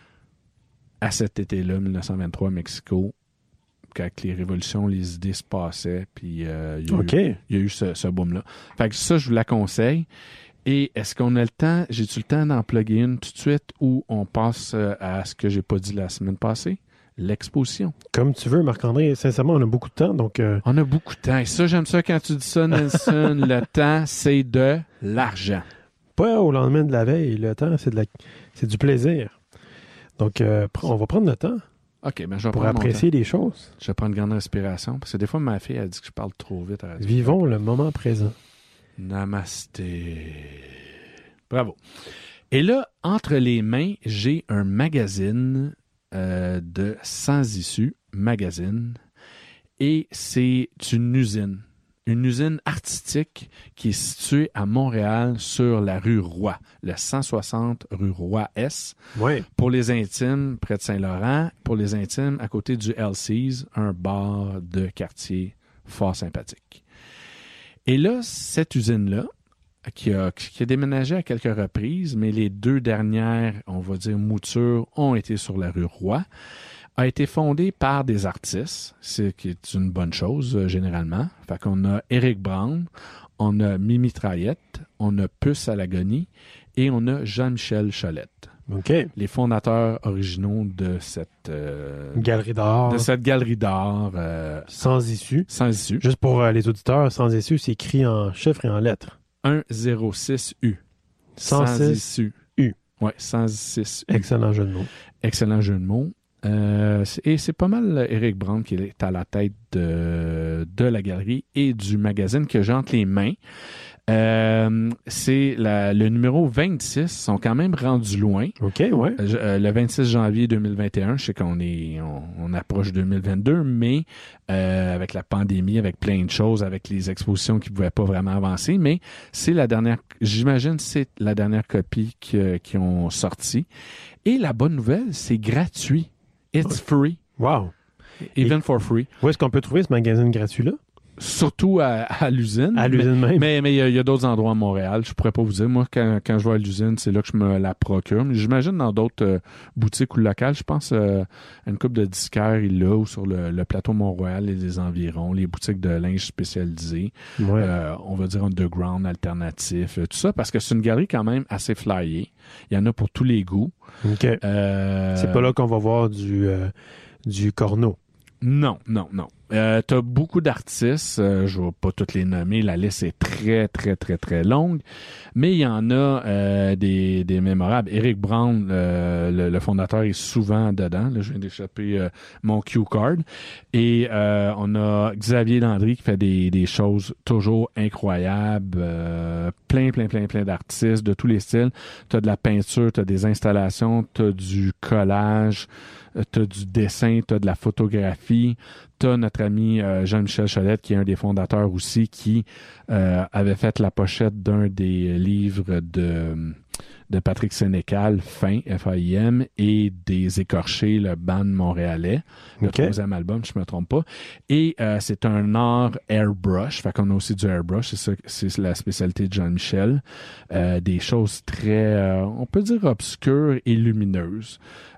[SPEAKER 5] à cet été-là, 1923, à Mexico. Quand les révolutions, les idées se passaient. Puis il y a eu ce boom-là. Fait que ça, je vous la conseille. Et est-ce qu'on a le temps, j'ai-tu le temps d'en plugger une tout de suite ou on passe à ce que j'ai pas dit la semaine passée? L'exposition.
[SPEAKER 4] Comme tu veux, Marc-André. Sincèrement, on a beaucoup de temps, donc...
[SPEAKER 5] On a beaucoup de temps. Et ça, j'aime ça quand tu dis ça, Nelson. Le temps, c'est de l'argent.
[SPEAKER 4] Pas au lendemain de la veille. Le temps, c'est du plaisir. Donc, on va prendre le temps.
[SPEAKER 5] OK, ben je vais
[SPEAKER 4] pour apprécier les choses.
[SPEAKER 5] Je vais prendre une grande respiration. Parce que des fois, ma fille a dit que je parle trop vite à la radio.
[SPEAKER 4] Vivons le moment présent.
[SPEAKER 5] Namasté. Bravo. Et là, entre les mains, j'ai un magazine de Sans Issue, magazine. Et c'est une usine. une usine artistique qui est située à Montréal sur la rue Roy, le 160 rue Roy-S.
[SPEAKER 4] Oui.
[SPEAKER 5] Pour les intimes, près de Saint-Laurent. Pour les intimes, à côté du LC's, un bar de quartier fort sympathique. Et là, cette usine-là, qui a déménagé à quelques reprises, mais les 2 dernières, on va dire, moutures ont été sur la rue Roy, a été fondée par des artistes, ce qui est une bonne chose, généralement. Fait qu'on a Éric Brown, on a Mimi Traillette, on a Puce à l'agonie et on a Jean-Michel Cholette.
[SPEAKER 4] OK.
[SPEAKER 5] Les fondateurs originaux de cette
[SPEAKER 4] Galerie d'art.
[SPEAKER 5] De cette galerie d'art.
[SPEAKER 4] Sans issue.
[SPEAKER 5] Sans issue.
[SPEAKER 4] Juste pour les auditeurs, sans issue, c'est écrit en chiffres et en lettres.
[SPEAKER 5] 106U.
[SPEAKER 4] Sans
[SPEAKER 5] issue.
[SPEAKER 4] U.
[SPEAKER 5] Oui, 106U.
[SPEAKER 4] Excellent jeu de mots.
[SPEAKER 5] Excellent jeu de mots. Et c'est pas mal Éric Brown qui est à la tête de la galerie et du magazine que j'ai entre les mains. C'est le numéro 26, ils sont quand même rendus loin.
[SPEAKER 4] OK, ouais.
[SPEAKER 5] Le 26 janvier 2021, je sais qu'on on approche 2022, mais avec la pandémie, avec plein de choses, avec les expositions qui ne pouvaient pas vraiment avancer, mais c'est la dernière, j'imagine c'est la dernière copie qui ont sorti. Et la bonne nouvelle, c'est gratuit. It's free.
[SPEAKER 4] Wow.
[SPEAKER 5] Even for free.
[SPEAKER 4] Où est-ce qu'on peut trouver ce magazine gratuit-là?
[SPEAKER 5] Surtout à l'usine.
[SPEAKER 4] À l'usine même.
[SPEAKER 5] Mais il y a d'autres endroits à Montréal. Je pourrais pas vous dire. Moi, quand je vais à l'usine, c'est là que je me la procure. Mais j'imagine dans d'autres boutiques ou locales. Je pense à une couple de disquaires, il l'a, ou sur le plateau Mont-Royal et les environs, les boutiques de linge spécialisées.
[SPEAKER 4] Ouais.
[SPEAKER 5] On va dire underground, alternatif, tout ça, parce que c'est une galerie quand même assez flyée. Il y en a pour tous les goûts.
[SPEAKER 4] OK. C'est pas là qu'on va voir du corneau. Non.
[SPEAKER 5] T'as beaucoup d'artistes, je vais pas toutes les nommer, la liste est très, très, très, très longue, mais il y en a des mémorables. Éric Brown, le fondateur, est souvent dedans. Là, je viens d'échapper mon cue card. Et on a Xavier Landry qui fait des choses toujours incroyables, plein d'artistes de tous les styles. T'as de la peinture, t'as des installations, t'as du collage, t'as du dessin, t'as de la photographie, t'as notre ami Jean-Michel Cholette, qui est un des fondateurs aussi, qui avait fait la pochette d'un des livres de Patrick Sénécal, F-A-I-M, et des Écorchés, le band montréalais, le troisième album, je me trompe pas. Et c'est un art airbrush, fait qu'on a aussi du airbrush, c'est la spécialité de Jean-Michel. Des choses très, on peut dire obscures et lumineuses.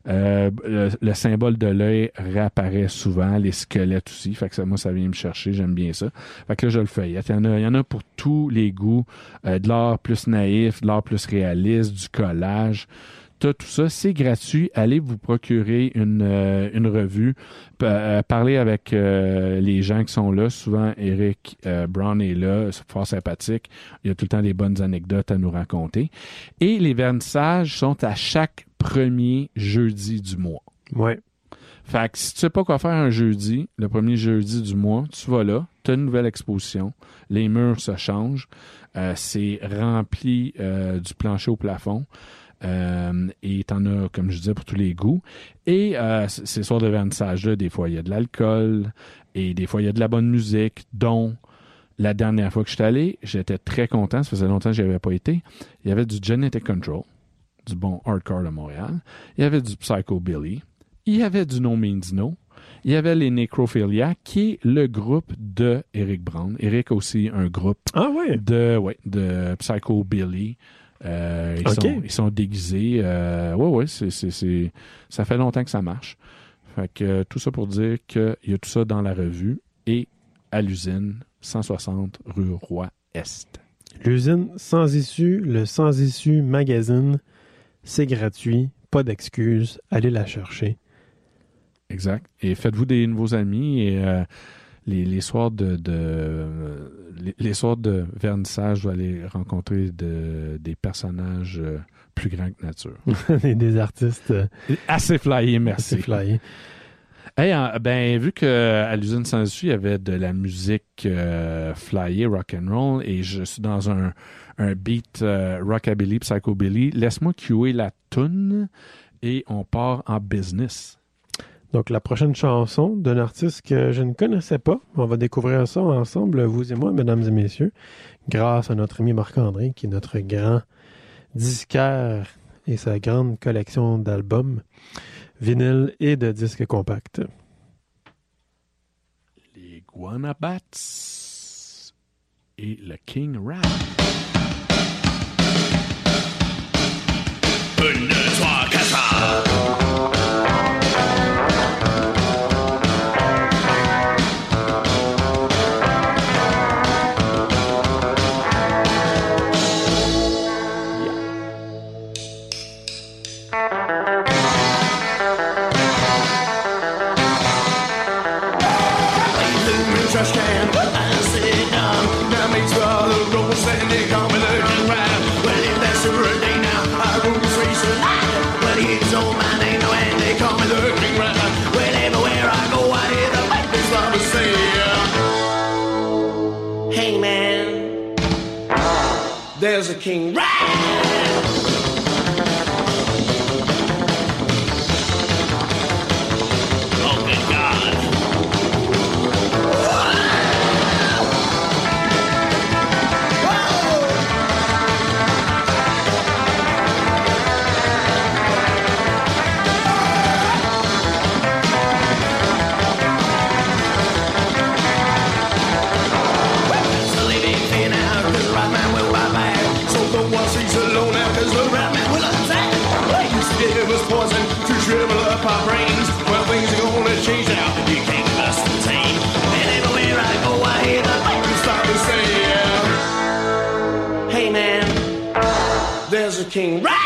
[SPEAKER 5] Le symbole de l'œil réapparaît souvent, les squelettes aussi, fait que moi ça vient me chercher, j'aime bien ça. Fait que là je le feuillette. Il y en a pour tous les goûts, de l'art plus naïf, de l'art plus réaliste, du collage. Tout ça, c'est gratuit. Allez vous procurer une revue. Parlez avec les gens qui sont là. Souvent, Éric Brown est là, c'est fort sympathique. Il y a tout le temps des bonnes anecdotes à nous raconter. Et les vernissages sont à chaque premier jeudi du mois.
[SPEAKER 4] Ouais.
[SPEAKER 5] Fait que si tu sais pas quoi faire un jeudi, le premier jeudi du mois, tu vas là, tu as une nouvelle exposition, les murs se changent, c'est rempli du plancher au plafond. Et t'en as, comme je disais, pour tous les goûts. Et ces soirs de vernissage-là, des fois, il y a de l'alcool et des fois, il y a de la bonne musique, dont la dernière fois que je suis allé, j'étais très content, ça faisait longtemps que j'y avais pas été. Il y avait du Genetic Control, du bon hardcore de Montréal. Il y avait du Psycho Billy. Il y avait du No Means No. Il y avait les Necrophilia, qui est le groupe de Éric Brown. Éric a aussi un groupe de Psycho Billy. Ils sont déguisés. Ça fait longtemps que ça marche. Fait que tout ça pour dire qu'il y a tout ça dans la revue et à l'usine 160 rue Roy-Est.
[SPEAKER 4] L'usine Sans Issue, le Sans Issue magazine, c'est gratuit, pas d'excuses, allez la chercher.
[SPEAKER 5] Exact. Et faites-vous des nouveaux amis et les soirs les soirs de vernissage, vous allez rencontrer des personnages plus grands que nature.
[SPEAKER 4] Des artistes
[SPEAKER 5] assez flyés, merci.
[SPEAKER 4] Assez flyés.
[SPEAKER 5] Hey, vu qu'à l'usine Sans Issue, il y avait de la musique flyée, rock'n'roll, et je suis dans un beat rockabilly, psychobilly, laisse-moi cuer la toune et on part en business.
[SPEAKER 4] Donc, la prochaine chanson d'un artiste que je ne connaissais pas. On va découvrir ça ensemble, vous et moi, mesdames et messieurs, grâce à notre ami Marc-André, qui est notre grand disquaire et sa grande collection d'albums, vinyles et de disques compacts.
[SPEAKER 5] Les Guanabats et le King Rap.
[SPEAKER 9] 1, 2, 3, 4.
[SPEAKER 6] There's a king rap. Oh, good God.
[SPEAKER 9] Our brains, well, things are gonna change now. You can't bust the tame. And everywhere I go, I hear the people start to say, hey man, there's a king rap.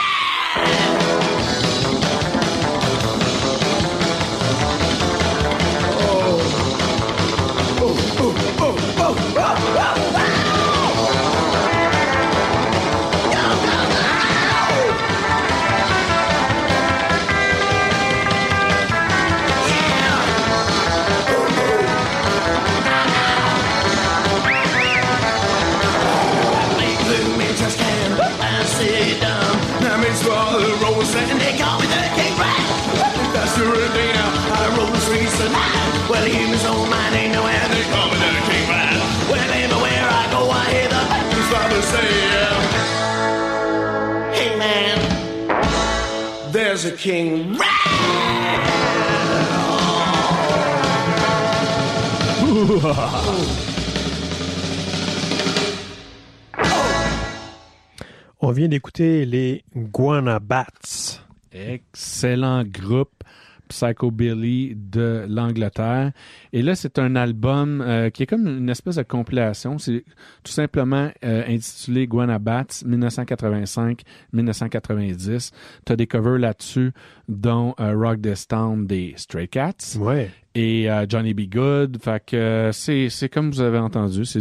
[SPEAKER 6] And they call me the king rap. That's the day now. I roll the streets tonight. Well, the human's own mind ain't nowhere. They call me the king rap. Well, everywhere I go, I hear the people start to say, hey man, there's a king rap.
[SPEAKER 4] On vient d'écouter les Guanabats.
[SPEAKER 5] Excellent groupe psychobilly de l'Angleterre. Et là, c'est un album qui est comme une espèce de compilation. C'est tout simplement intitulé Guanabats 1985-1990. Tu as des covers là-dessus, dont Rock This Town des Stray Cats.
[SPEAKER 4] Ouais.
[SPEAKER 5] Et Johnny B. Good. Fait que c'est comme vous avez entendu, c'est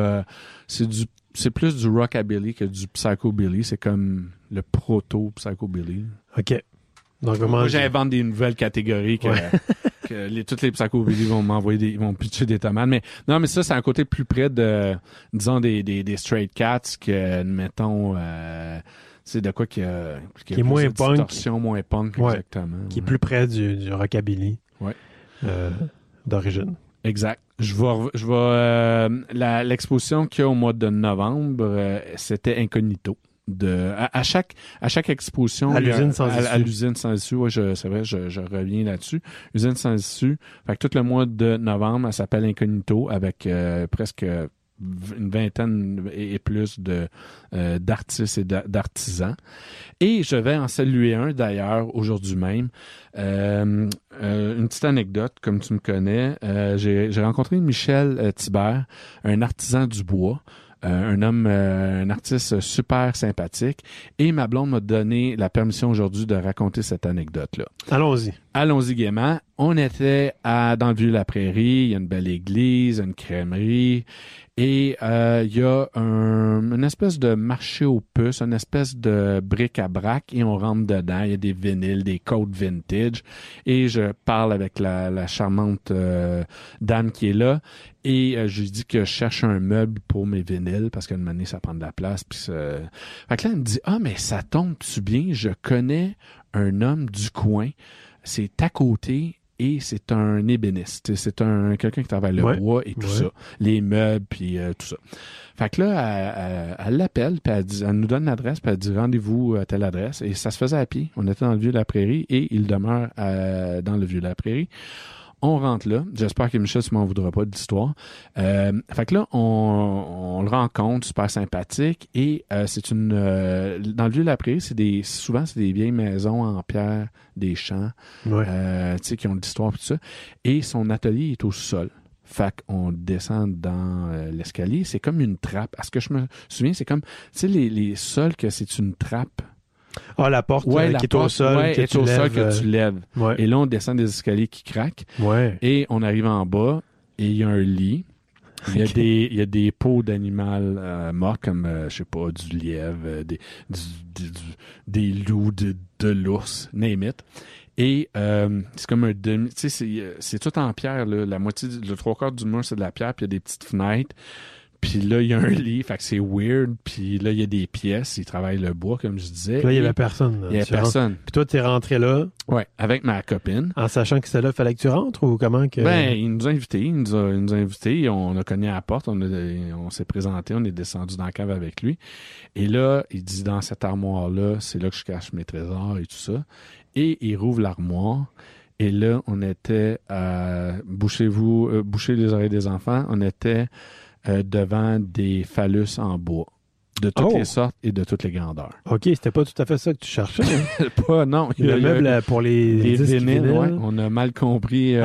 [SPEAKER 5] plus du rockabilly que du psychobilly. C'est comme le proto-psychobilly.
[SPEAKER 4] OK. Donc,
[SPEAKER 5] moi, j'invente des nouvelles catégories que toutes les psychobilly vont m'envoyer ils vont pitcher des tomates. Mais non, mais ça, c'est un côté plus près de, disons, des Straight Cats que, mettons, c'est de quoi qui est
[SPEAKER 4] moins punk.
[SPEAKER 5] Moins punk,
[SPEAKER 4] ouais,
[SPEAKER 5] exactement.
[SPEAKER 4] Qui est plus près du rockabilly.
[SPEAKER 5] Ouais.
[SPEAKER 4] D'origine.
[SPEAKER 5] Exact. L'exposition qu'il y a au mois de novembre, c'était Incognito. À chaque exposition
[SPEAKER 4] à l'usine sans
[SPEAKER 5] issue, ouais, c'est vrai, je reviens là-dessus. Usine sans issue. Fait que tout le mois de novembre, elle s'appelle Incognito avec presque une vingtaine et plus d'artistes et d'artisans. Et je vais en saluer un d'ailleurs aujourd'hui même. Une petite anecdote, comme tu me connais, j'ai rencontré Michel Thibert, un artisan du bois. Un artiste super sympathique. Et ma blonde m'a donné la permission aujourd'hui de raconter cette anecdote-là. Allons-y gaiement. On était dans le Vieux-la-Prairie. Il y a une belle église, une crèmerie. Et il y a une espèce de marché aux puces, une espèce de bric-à-brac. Et on rentre dedans. Il y a des vinyles, des codes vintage. Et je parle avec la charmante dame qui est là. Et je lui dis que je cherche un meuble pour mes vinyles parce qu'à une manière, ça prend de la place. Fait que là, elle me dit « Ah, mais ça tombe-tu bien? Je connais un homme du coin. C'est à côté. et c'est un ébéniste. C'est quelqu'un qui travaille le bois et tout ça. Les meubles, puis tout ça. Fait que là, elle l'appelle, puis elle nous donne l'adresse, puis elle dit rendez-vous à telle adresse. Et ça se faisait à pied. On était dans le Vieux-de-la-Prairie et il demeure dans le Vieux-de-la-Prairie. On rentre là. J'espère que Michel ne m'en voudra pas de l'histoire. Fait que là, on le rencontre, super sympathique. Et c'est dans le Vieux-de-la-Prairie, souvent c'est des vieilles maisons en pierre, des champs, tu sais, qui ont de l'histoire et tout ça. Et son atelier est au sol. Fait qu'on descend dans l'escalier. C'est comme une trappe. À ce que je me souviens, c'est comme, tu sais, les sols que c'est une trappe.
[SPEAKER 4] Ah, la porte qui est au sol,
[SPEAKER 5] que tu lèves. Ouais. Et là, on descend des escaliers qui craquent. Ouais. Et on arrive en bas et il y a un lit. Il y a des peaux d'animal morts comme, je sais pas, du lièvre, des loups, de l'ours, name it. Et c'est comme un demi... Tu sais, c'est tout en pierre, là. La moitié, le 3/4 du mur, c'est de la pierre, puis il y a des petites fenêtres. Puis là, il y a un lit, fait que c'est weird. Puis là, il y a des pièces. Ils travaillent le bois, comme je disais.
[SPEAKER 4] Puis là, il y avait personne.
[SPEAKER 5] Il y avait personne.
[SPEAKER 4] Puis toi, t'es rentré là.
[SPEAKER 5] Ouais, avec ma copine.
[SPEAKER 4] En sachant que c'était là, fallait que tu rentres ou comment que...
[SPEAKER 5] Ben, il nous a invités. Il nous a invités. On a cogné à la porte. On s'est présenté. On est descendu dans la cave avec lui. Et là, il dit, dans cette armoire-là, c'est là que je cache mes trésors et tout ça. Et il rouvre l'armoire. Et là, on était bouchez les oreilles des enfants. On était devant des phallus en bois. De toutes les sortes et de toutes les grandeurs.
[SPEAKER 4] OK, c'était pas tout à fait ça que tu cherchais. Hein?
[SPEAKER 5] Pas, non.
[SPEAKER 4] Le meuble pour les
[SPEAKER 5] vinyles, ouais, on a mal compris.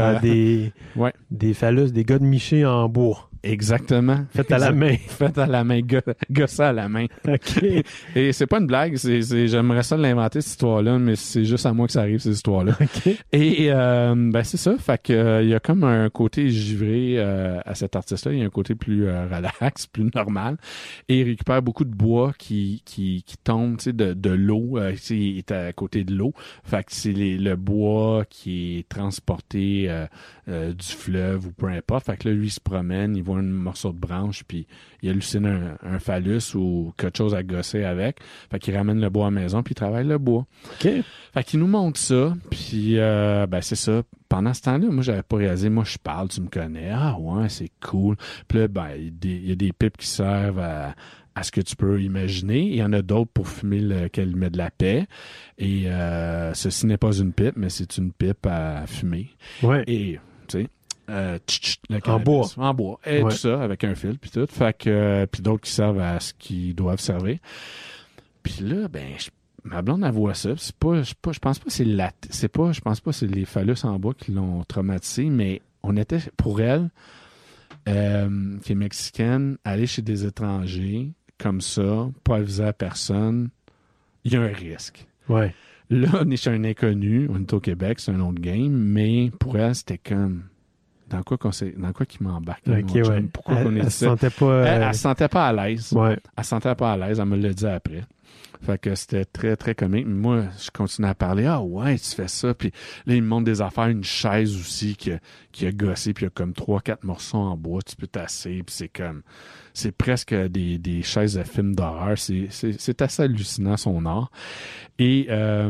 [SPEAKER 4] Des phallus, des gars de miché en bois.
[SPEAKER 5] Exactement.
[SPEAKER 4] Fait à la main.
[SPEAKER 5] Fait à la main, gossé à la main.
[SPEAKER 4] OK.
[SPEAKER 5] Et c'est pas une blague, j'aimerais ça l'inventer, cette histoire-là, mais c'est juste à moi que ça arrive, ces histoires-là.
[SPEAKER 4] OK.
[SPEAKER 5] Et, ben, c'est ça. Fait que, il y a comme un côté givré, à cet artiste-là. Il y a un côté plus relax, plus normal. Et il récupère beaucoup de bois qui tombe, tu sais, de l'eau. Il est à côté de l'eau. Fait que c'est le bois qui est transporté, du fleuve ou peu importe. Fait que là, lui, il se promène, il voit un morceau de branche, puis il hallucine un phallus ou quelque chose à gosser avec. Fait qu'il ramène le bois à la maison, puis il travaille le bois.
[SPEAKER 4] OK.
[SPEAKER 5] Fait qu'il nous montre ça, puis ben c'est ça. Pendant ce temps-là, moi, j'avais pas réalisé. Moi, je parle, tu me connais. Ah ouais, c'est cool. Puis là, ben, il y a des pipes qui servent à ce que tu peux imaginer. Il y en a d'autres pour fumer le calumet de la paix. Et ceci n'est pas une pipe, mais c'est une pipe à fumer.
[SPEAKER 4] Ouais.
[SPEAKER 5] Et, tu sais...
[SPEAKER 4] en bois.
[SPEAKER 5] En bois. Et tout ça, avec un fil, puis tout. Fait que, puis d'autres qui servent à ce qu'ils doivent servir. Puis là, ben, ma blonde, elle voit ça. Je pense pas que c'est les phallus en bois qui l'ont traumatisé, mais on était, pour elle, qui est mexicaine, aller chez des étrangers, comme ça, pas aviser à personne, il y a un risque.
[SPEAKER 4] Ouais.
[SPEAKER 5] Là, on est chez un inconnu, on est au Québec, c'est un autre game, mais pour elle, c'était comme... Dans quoi qu'il m'embarque?
[SPEAKER 4] Okay, ouais.
[SPEAKER 5] Pourquoi qu'on est
[SPEAKER 4] elle se sentait pas...
[SPEAKER 5] Elle se sentait pas à l'aise.
[SPEAKER 4] Ouais.
[SPEAKER 5] Elle se sentait pas à l'aise. Elle me l'a dit après. Fait que c'était très, très comique. Mais moi, je continue à parler. Ah ouais, tu fais ça. Puis là, il me montre des affaires. Une chaise aussi qui a gossé. Puis il y a comme 3-4 morceaux en bois. Tu peux tasser. Puis c'est comme... C'est presque des chaises de films d'horreur. C'est assez hallucinant, son art. Et...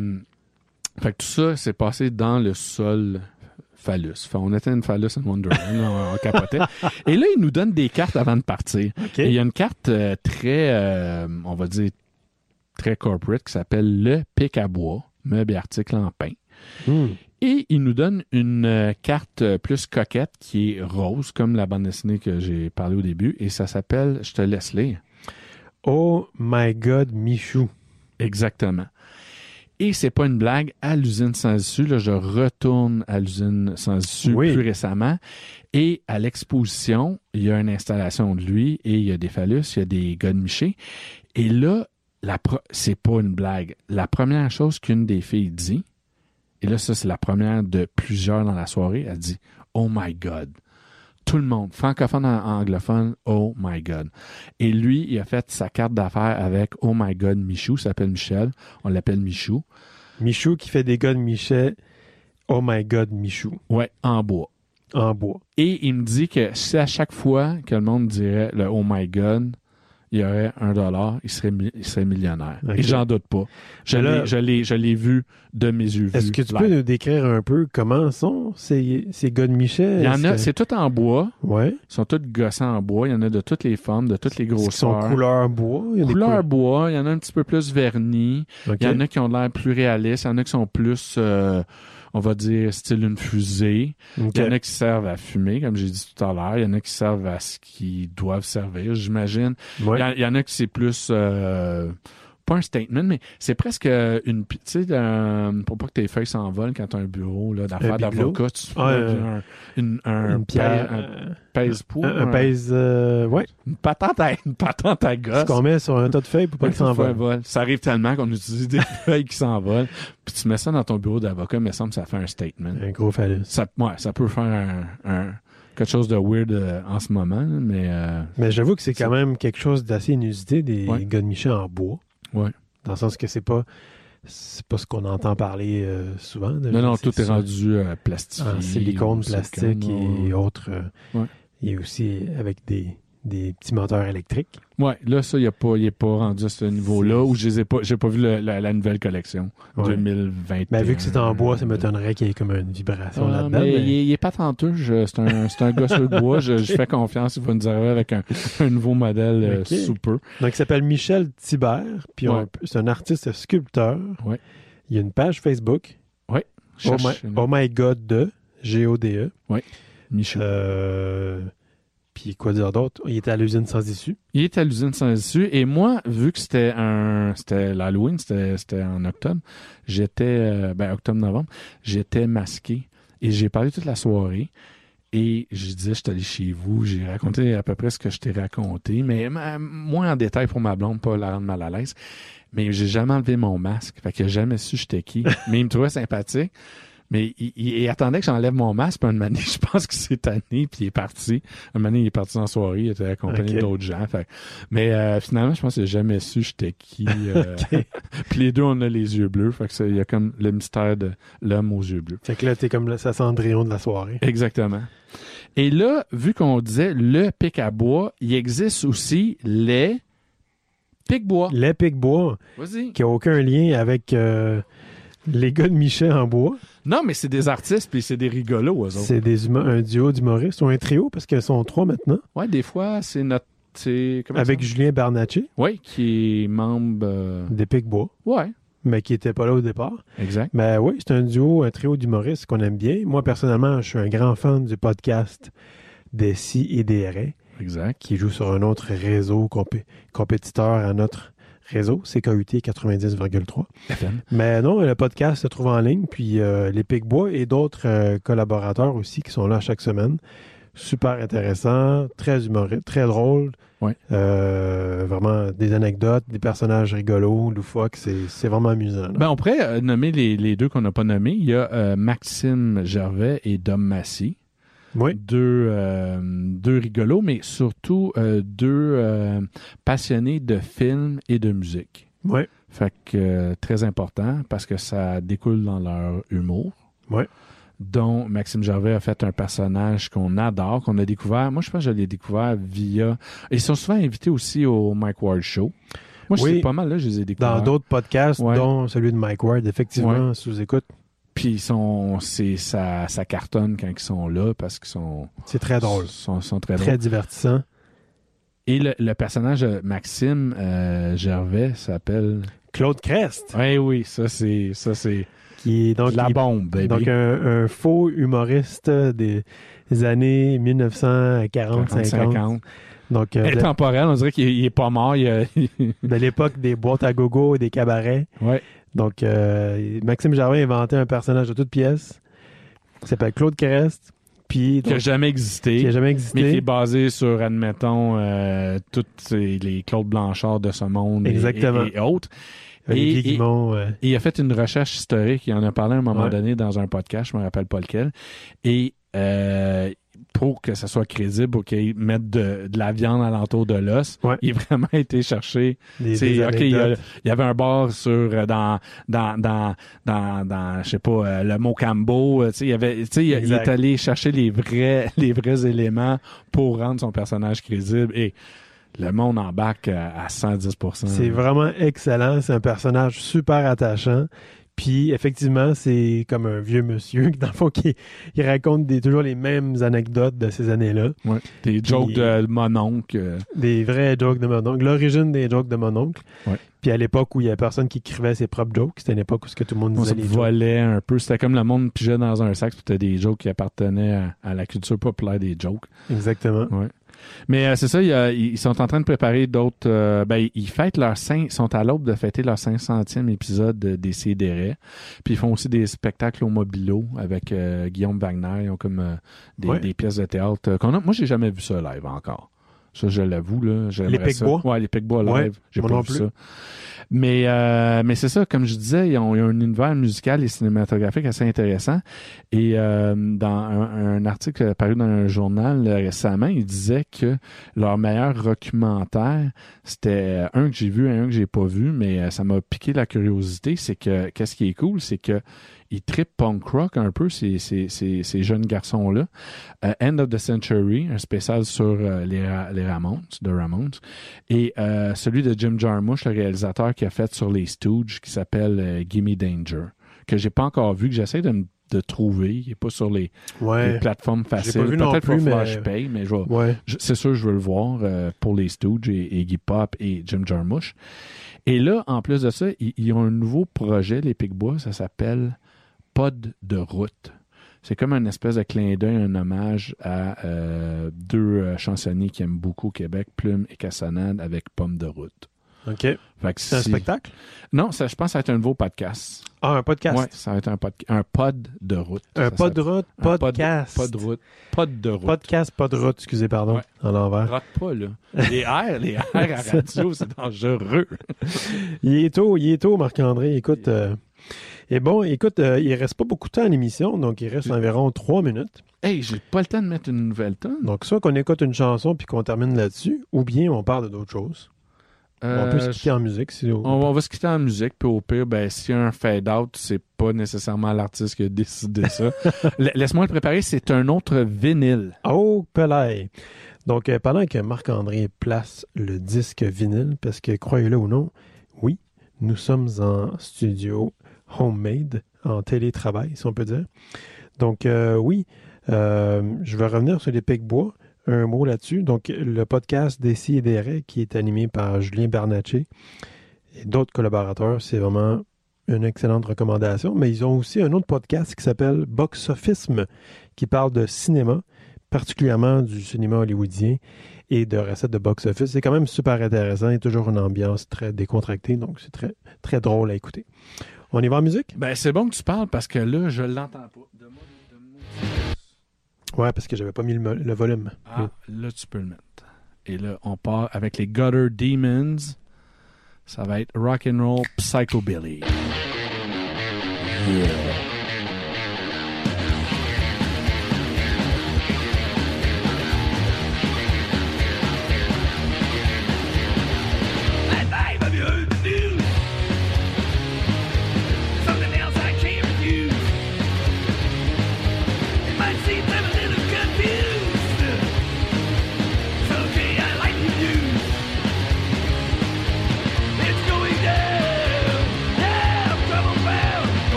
[SPEAKER 5] fait que tout ça s'est passé dans le sol... phallus. Enfin, on était une phallus in Wonderland, on capotait. Et là, il nous donne des cartes avant de partir.
[SPEAKER 4] Okay.
[SPEAKER 5] Et il y a une carte très, on va dire, très corporate qui s'appelle le pic à bois, meuble et articles en pain. Et il nous donne une carte plus coquette qui est rose, comme la bande dessinée que j'ai parlé au début, et ça s'appelle, je te laisse lire.
[SPEAKER 4] Oh my God, Michou.
[SPEAKER 5] Exactement. Et c'est pas une blague, à l'usine sans issue, là, je retourne à l'usine sans issue plus récemment, et à l'exposition, il y a une installation de lui, et il y a des phallus, il y a des gars de miché, et là, c'est pas une blague. La première chose qu'une des filles dit, et là, ça, c'est la première de plusieurs dans la soirée, elle dit « Oh my God ». Tout le monde, francophone, anglophone, oh my God. Et lui, il a fait sa carte d'affaires avec oh my God Michou, il s'appelle Michel, on l'appelle Michou.
[SPEAKER 4] Michou qui fait des gars de Michel, oh my God Michou.
[SPEAKER 5] Ouais, en bois.
[SPEAKER 4] En bois.
[SPEAKER 5] Et il me dit que si à chaque fois que le monde dirait le oh my God, il y aurait $1, il serait millionnaire.
[SPEAKER 4] Okay.
[SPEAKER 5] Et j'en doute pas. Je l'ai vu de mes yeux.
[SPEAKER 4] Est-ce que tu peux nous décrire un peu comment sont ces gars de Michel?
[SPEAKER 5] Il y en a, c'est tout en bois.
[SPEAKER 4] Ouais.
[SPEAKER 5] Ils sont tous gossés en bois. Il y en a de toutes les formes, de toutes les grosseurs.
[SPEAKER 4] Ils sont couleur bois?
[SPEAKER 5] Couleur bois. Il y en a un petit peu plus vernis.
[SPEAKER 4] Okay.
[SPEAKER 5] Il y en a qui ont l'air plus réalistes. Il y en a qui sont plus... on va dire style une fusée. Okay. Il y en a qui servent à fumer, comme j'ai dit tout à l'heure. Il y en a qui servent à ce qu'ils doivent servir, j'imagine. Ouais. Il y en a qui c'est plus... pas un statement, mais c'est presque une... Tu sais, pour pas que tes feuilles s'envolent quand t'as un bureau là, d'affaires d'avocat, tu fais un pierre... Un pèse-poids.
[SPEAKER 4] Un pèse... ouais.
[SPEAKER 5] Une patente à gosse.
[SPEAKER 4] Ce qu'on met sur un tas de feuilles pour pas qu'ils s'envolent.
[SPEAKER 5] Ça arrive tellement qu'on utilise des feuilles qui s'envolent. Puis tu mets ça dans ton bureau d'avocat, il me semble que ça fait un statement.
[SPEAKER 4] Un gros phallus.
[SPEAKER 5] Ça peut faire quelque chose de weird en ce moment, mais...
[SPEAKER 4] Mais j'avoue que c'est quand même quelque chose d'assez inusité, des gars de Michel en bois.
[SPEAKER 5] Ouais.
[SPEAKER 4] Dans le sens que c'est pas ce qu'on entend parler souvent.
[SPEAKER 5] Non, tout est rendu plastifié.
[SPEAKER 4] En silicone, plastique et autres. Il y a aussi avec des petits moteurs électriques.
[SPEAKER 5] Oui, là, ça, il n'est pas rendu à ce niveau-là où j'ai pas vu la nouvelle collection 2021.
[SPEAKER 4] Mais vu que c'est en bois, ça m'étonnerait qu'il y ait comme une vibration là-dedans.
[SPEAKER 5] Mais il est pas tantôt. C'est un gosseux de bois. Je fais confiance. Il va nous arriver avec un nouveau modèle sous peu.
[SPEAKER 4] Donc, il s'appelle Michel Thibert. Puis c'est un artiste sculpteur.
[SPEAKER 5] Ouais.
[SPEAKER 4] Il y a une page Facebook.
[SPEAKER 5] Oui.
[SPEAKER 4] Oh my God de G-O-D-E.
[SPEAKER 5] Oui. Michel.
[SPEAKER 4] Puis quoi dire d'autre? Il était à l'usine sans issue.
[SPEAKER 5] Il était à l'usine sans issue. Et moi, vu que c'était l'Halloween, c'était en octobre, octobre-novembre, j'étais masqué. Et j'ai parlé toute la soirée. Et je disais, je suis allé chez vous, j'ai raconté à peu près ce que je t'ai raconté, mais moins en détail pour ma blonde, pas la rendre mal à l'aise. Mais j'ai jamais enlevé mon masque. Fait qu'il n'a jamais su j'étais qui. Mais il me trouvait sympathique. Mais il attendait que j'enlève mon masque, puis une année, je pense qu'il s'est tanné, puis il est parti. Une année, il est parti en soirée, il était accompagné d'autres gens. Mais finalement, je pense qu'il n'a jamais su j'étais qui. Puis les deux, on a les yeux bleus. Fait que il y a comme le mystère de l'homme aux yeux bleus.
[SPEAKER 4] Fait que là, t'es comme le Cendrillon de la soirée.
[SPEAKER 5] Exactement. Et là, vu qu'on disait le pic à bois, il existe aussi les pics-bois.
[SPEAKER 4] Les pics-bois.
[SPEAKER 5] Vas-y.
[SPEAKER 4] Qui n'a aucun lien avec... les gars de Michel en bois.
[SPEAKER 5] Non, mais c'est des artistes puis c'est des rigolos, eux autres.
[SPEAKER 4] C'est un duo d'humoristes ou un trio, parce qu'ils sont 3 maintenant.
[SPEAKER 5] Ouais, des fois, c'est notre...
[SPEAKER 4] Avec Julien Bernatchez.
[SPEAKER 5] Oui, qui est membre...
[SPEAKER 4] Des Pics-Bois.
[SPEAKER 5] Ouais.
[SPEAKER 4] Mais qui n'était pas là au départ.
[SPEAKER 5] Exact.
[SPEAKER 4] Mais oui, c'est un trio d'humoristes qu'on aime bien. Moi, personnellement, je suis un grand fan du podcast des Si et des Ré.
[SPEAKER 5] Exact.
[SPEAKER 4] Qui joue sur un autre réseau compétiteur à notre réseau, CKUT 90,3.
[SPEAKER 5] FM.
[SPEAKER 4] Mais non, le podcast se trouve en ligne, puis les Pics-Bois et d'autres collaborateurs aussi qui sont là chaque semaine. Super intéressant, très humoriste, très drôle.
[SPEAKER 5] Ouais.
[SPEAKER 4] Vraiment des anecdotes, des personnages rigolos, loufoques, c'est vraiment amusant.
[SPEAKER 5] Ben, on pourrait nommer les deux qu'on n'a pas nommés. Il y a Maxime Gervais et Dom Massy.
[SPEAKER 4] Oui.
[SPEAKER 5] Deux rigolos, mais surtout deux passionnés de films et de musique.
[SPEAKER 4] Oui.
[SPEAKER 5] Fait que très important parce que ça découle dans leur humour.
[SPEAKER 4] Oui.
[SPEAKER 5] Dont Maxime Gervais a fait un personnage qu'on adore, qu'on a découvert. Moi, je pense que je l'ai découvert via... Ils sont souvent invités aussi au Mike Ward Show. Moi, je sais pas mal, là, je les ai découverts.
[SPEAKER 4] Dans d'autres podcasts, dont celui de Mike Ward, effectivement, sous écoute.
[SPEAKER 5] Puis ça cartonne quand ils sont là parce qu'ils sont...
[SPEAKER 4] C'est très drôle.
[SPEAKER 5] Ils sont très drôles.
[SPEAKER 4] Très divertissant.
[SPEAKER 5] Et le personnage de Maxime Gervais s'appelle...
[SPEAKER 4] Claude Crest.
[SPEAKER 5] Oui, ça c'est
[SPEAKER 4] qui est donc
[SPEAKER 5] la bombe, baby.
[SPEAKER 4] Donc un faux humoriste des années 1940-50. Donc
[SPEAKER 5] intemporel, on dirait qu'il est pas mort.
[SPEAKER 4] De l'époque des boîtes à gogo et des cabarets.
[SPEAKER 5] Ouais.
[SPEAKER 4] Donc Maxime Gervais a inventé un personnage de toute pièce qui s'appelle Claude Crest. Puis,
[SPEAKER 5] qui n'a jamais existé. Mais qui est basé sur, admettons, toutes les Claude Blanchard de ce monde et autres. Et il a fait une recherche historique, il en a parlé à un moment donné dans un podcast, je me rappelle pas lequel, et pour que ça soit crédible, pour qu'il mette de la viande alentour de l'os, il a vraiment été chercher. Il y avait un bar sur dans je sais pas, le Mocambo, il est allé chercher les vrais éléments pour rendre son personnage crédible et Le monde embarque à 110%.
[SPEAKER 4] C'est vraiment excellent. C'est un personnage super attachant. Puis, effectivement, c'est comme un vieux monsieur, dans le fond, qui raconte toujours les mêmes anecdotes de ces années-là.
[SPEAKER 5] Ouais. Des jokes de mon oncle.
[SPEAKER 4] Des vrais jokes de mon oncle. L'origine des jokes de mon oncle.
[SPEAKER 5] Ouais.
[SPEAKER 4] Puis à l'époque où il y avait personne qui écrivait ses propres jokes, c'était une époque où tout le monde disait les jokes.
[SPEAKER 5] Volait un peu. C'était comme le monde pigeait dans un sac, puis c'était des jokes qui appartenaient à la culture populaire des jokes.
[SPEAKER 4] Exactement.
[SPEAKER 5] Ouais. Mais c'est ça, ils sont en train de préparer d'autres... ils fêtent ils sont à l'aube de fêter leur 500e épisode des Décideret. Puis ils font aussi des spectacles au Mobilo avec Guillaume Wagner. Ils ont comme des pièces de théâtre. Moi, j'ai jamais vu ça live encore. Ça, je l'avoue, là.
[SPEAKER 4] Les Pic-Bois?
[SPEAKER 5] Ouais, les Pic-Bois live.
[SPEAKER 4] Ouais,
[SPEAKER 5] j'ai pas vu ça. Mais c'est ça, comme je disais, ils ont un univers musical et cinématographique assez intéressant. Et dans un article paru dans un journal récemment, il disait que leur meilleur documentaire, c'était un que j'ai vu et un que j'ai pas vu, mais ça m'a piqué la curiosité. C'est que, qu'est-ce qui est cool, c'est que ils trippent punk rock un peu, ces jeunes garçons-là. End of the Century, un spécial sur les Ramones, The Ramones. Et celui de Jim Jarmusch, le réalisateur qui a fait sur les Stooges, qui s'appelle Gimme Danger, que j'ai pas encore vu, que j'essaie de trouver. Il n'est pas sur les plateformes faciles.
[SPEAKER 4] J'ai pas vu
[SPEAKER 5] Peut-être
[SPEAKER 4] non plus,
[SPEAKER 5] que je paye, mais c'est sûr je veux le voir pour les Stooges et Iggy Pop et Jim Jarmusch. Et là, en plus de ça, ils ont un nouveau projet, les Pic-Bois, ça s'appelle Pod de route. C'est comme une espèce de clin d'œil, un hommage à deux chansonniers qui aiment beaucoup au Québec, Plume et Cassonade, avec Pomme de route.
[SPEAKER 4] OK. C'est un spectacle?
[SPEAKER 5] Non, je pense que ça va être un nouveau podcast.
[SPEAKER 4] Ah, un podcast?
[SPEAKER 5] Oui, ça va être un pod de route.
[SPEAKER 4] Un pod de route, podcast.
[SPEAKER 5] Pod de route. Pod de route.
[SPEAKER 4] Podcast, pod de route, excusez, pardon, en l'envers.
[SPEAKER 5] Rate pas, là. Les R à radio, c'est dangereux.
[SPEAKER 4] Il est tôt, Marc-André. Écoute... Et bon, écoute, il reste pas beaucoup de temps à l'émission, donc il reste environ 3 minutes.
[SPEAKER 5] Hey, j'ai pas le temps de mettre une nouvelle tonne.
[SPEAKER 4] Donc soit qu'on écoute une chanson puis qu'on termine là-dessus, ou bien on parle d'autres choses. On peut se quitter en musique.
[SPEAKER 5] On va se quitter en musique, puis au pire, s'il y a un fade-out, c'est pas nécessairement l'artiste qui a décidé ça. Laisse-moi le préparer, c'est un autre vinyle.
[SPEAKER 4] Oh, Pelay! Donc, pendant que Marc-André place le disque vinyle, parce que, croyez-le ou non, oui, nous sommes en studio homemade, en télétravail, si on peut dire. Donc, je vais revenir sur les Pic-Bois. Un mot là-dessus. Donc, le podcast Décideret, qui est animé par Julien Bernatchez et d'autres collaborateurs, c'est vraiment une excellente recommandation. Mais ils ont aussi un autre podcast qui s'appelle Box Office, qui parle de cinéma, particulièrement du cinéma hollywoodien et de recettes de box-office. C'est quand même super intéressant. Il y a toujours une ambiance très décontractée, donc c'est très, très drôle à écouter. On y va en musique?
[SPEAKER 5] C'est bon que tu parles parce que là, je l'entends pas.
[SPEAKER 4] Ouais, parce que j'avais pas mis le volume.
[SPEAKER 5] Ah, là, tu peux le mettre. Et là, on part avec les Gutter Demons. Ça va être Rock'n'Roll Psychobilly. Yeah.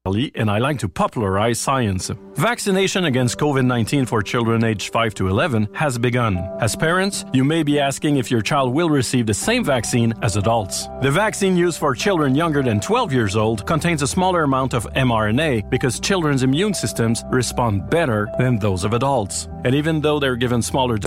[SPEAKER 10] and I like to popularize science. Vaccination against COVID-19 for children aged 5 to 11 has begun. As parents, you may be asking if your child will receive the same vaccine as adults. The vaccine used for children younger than 12 years old contains a smaller amount of mRNA because children's immune systems respond better than those of adults. And even though they're given smaller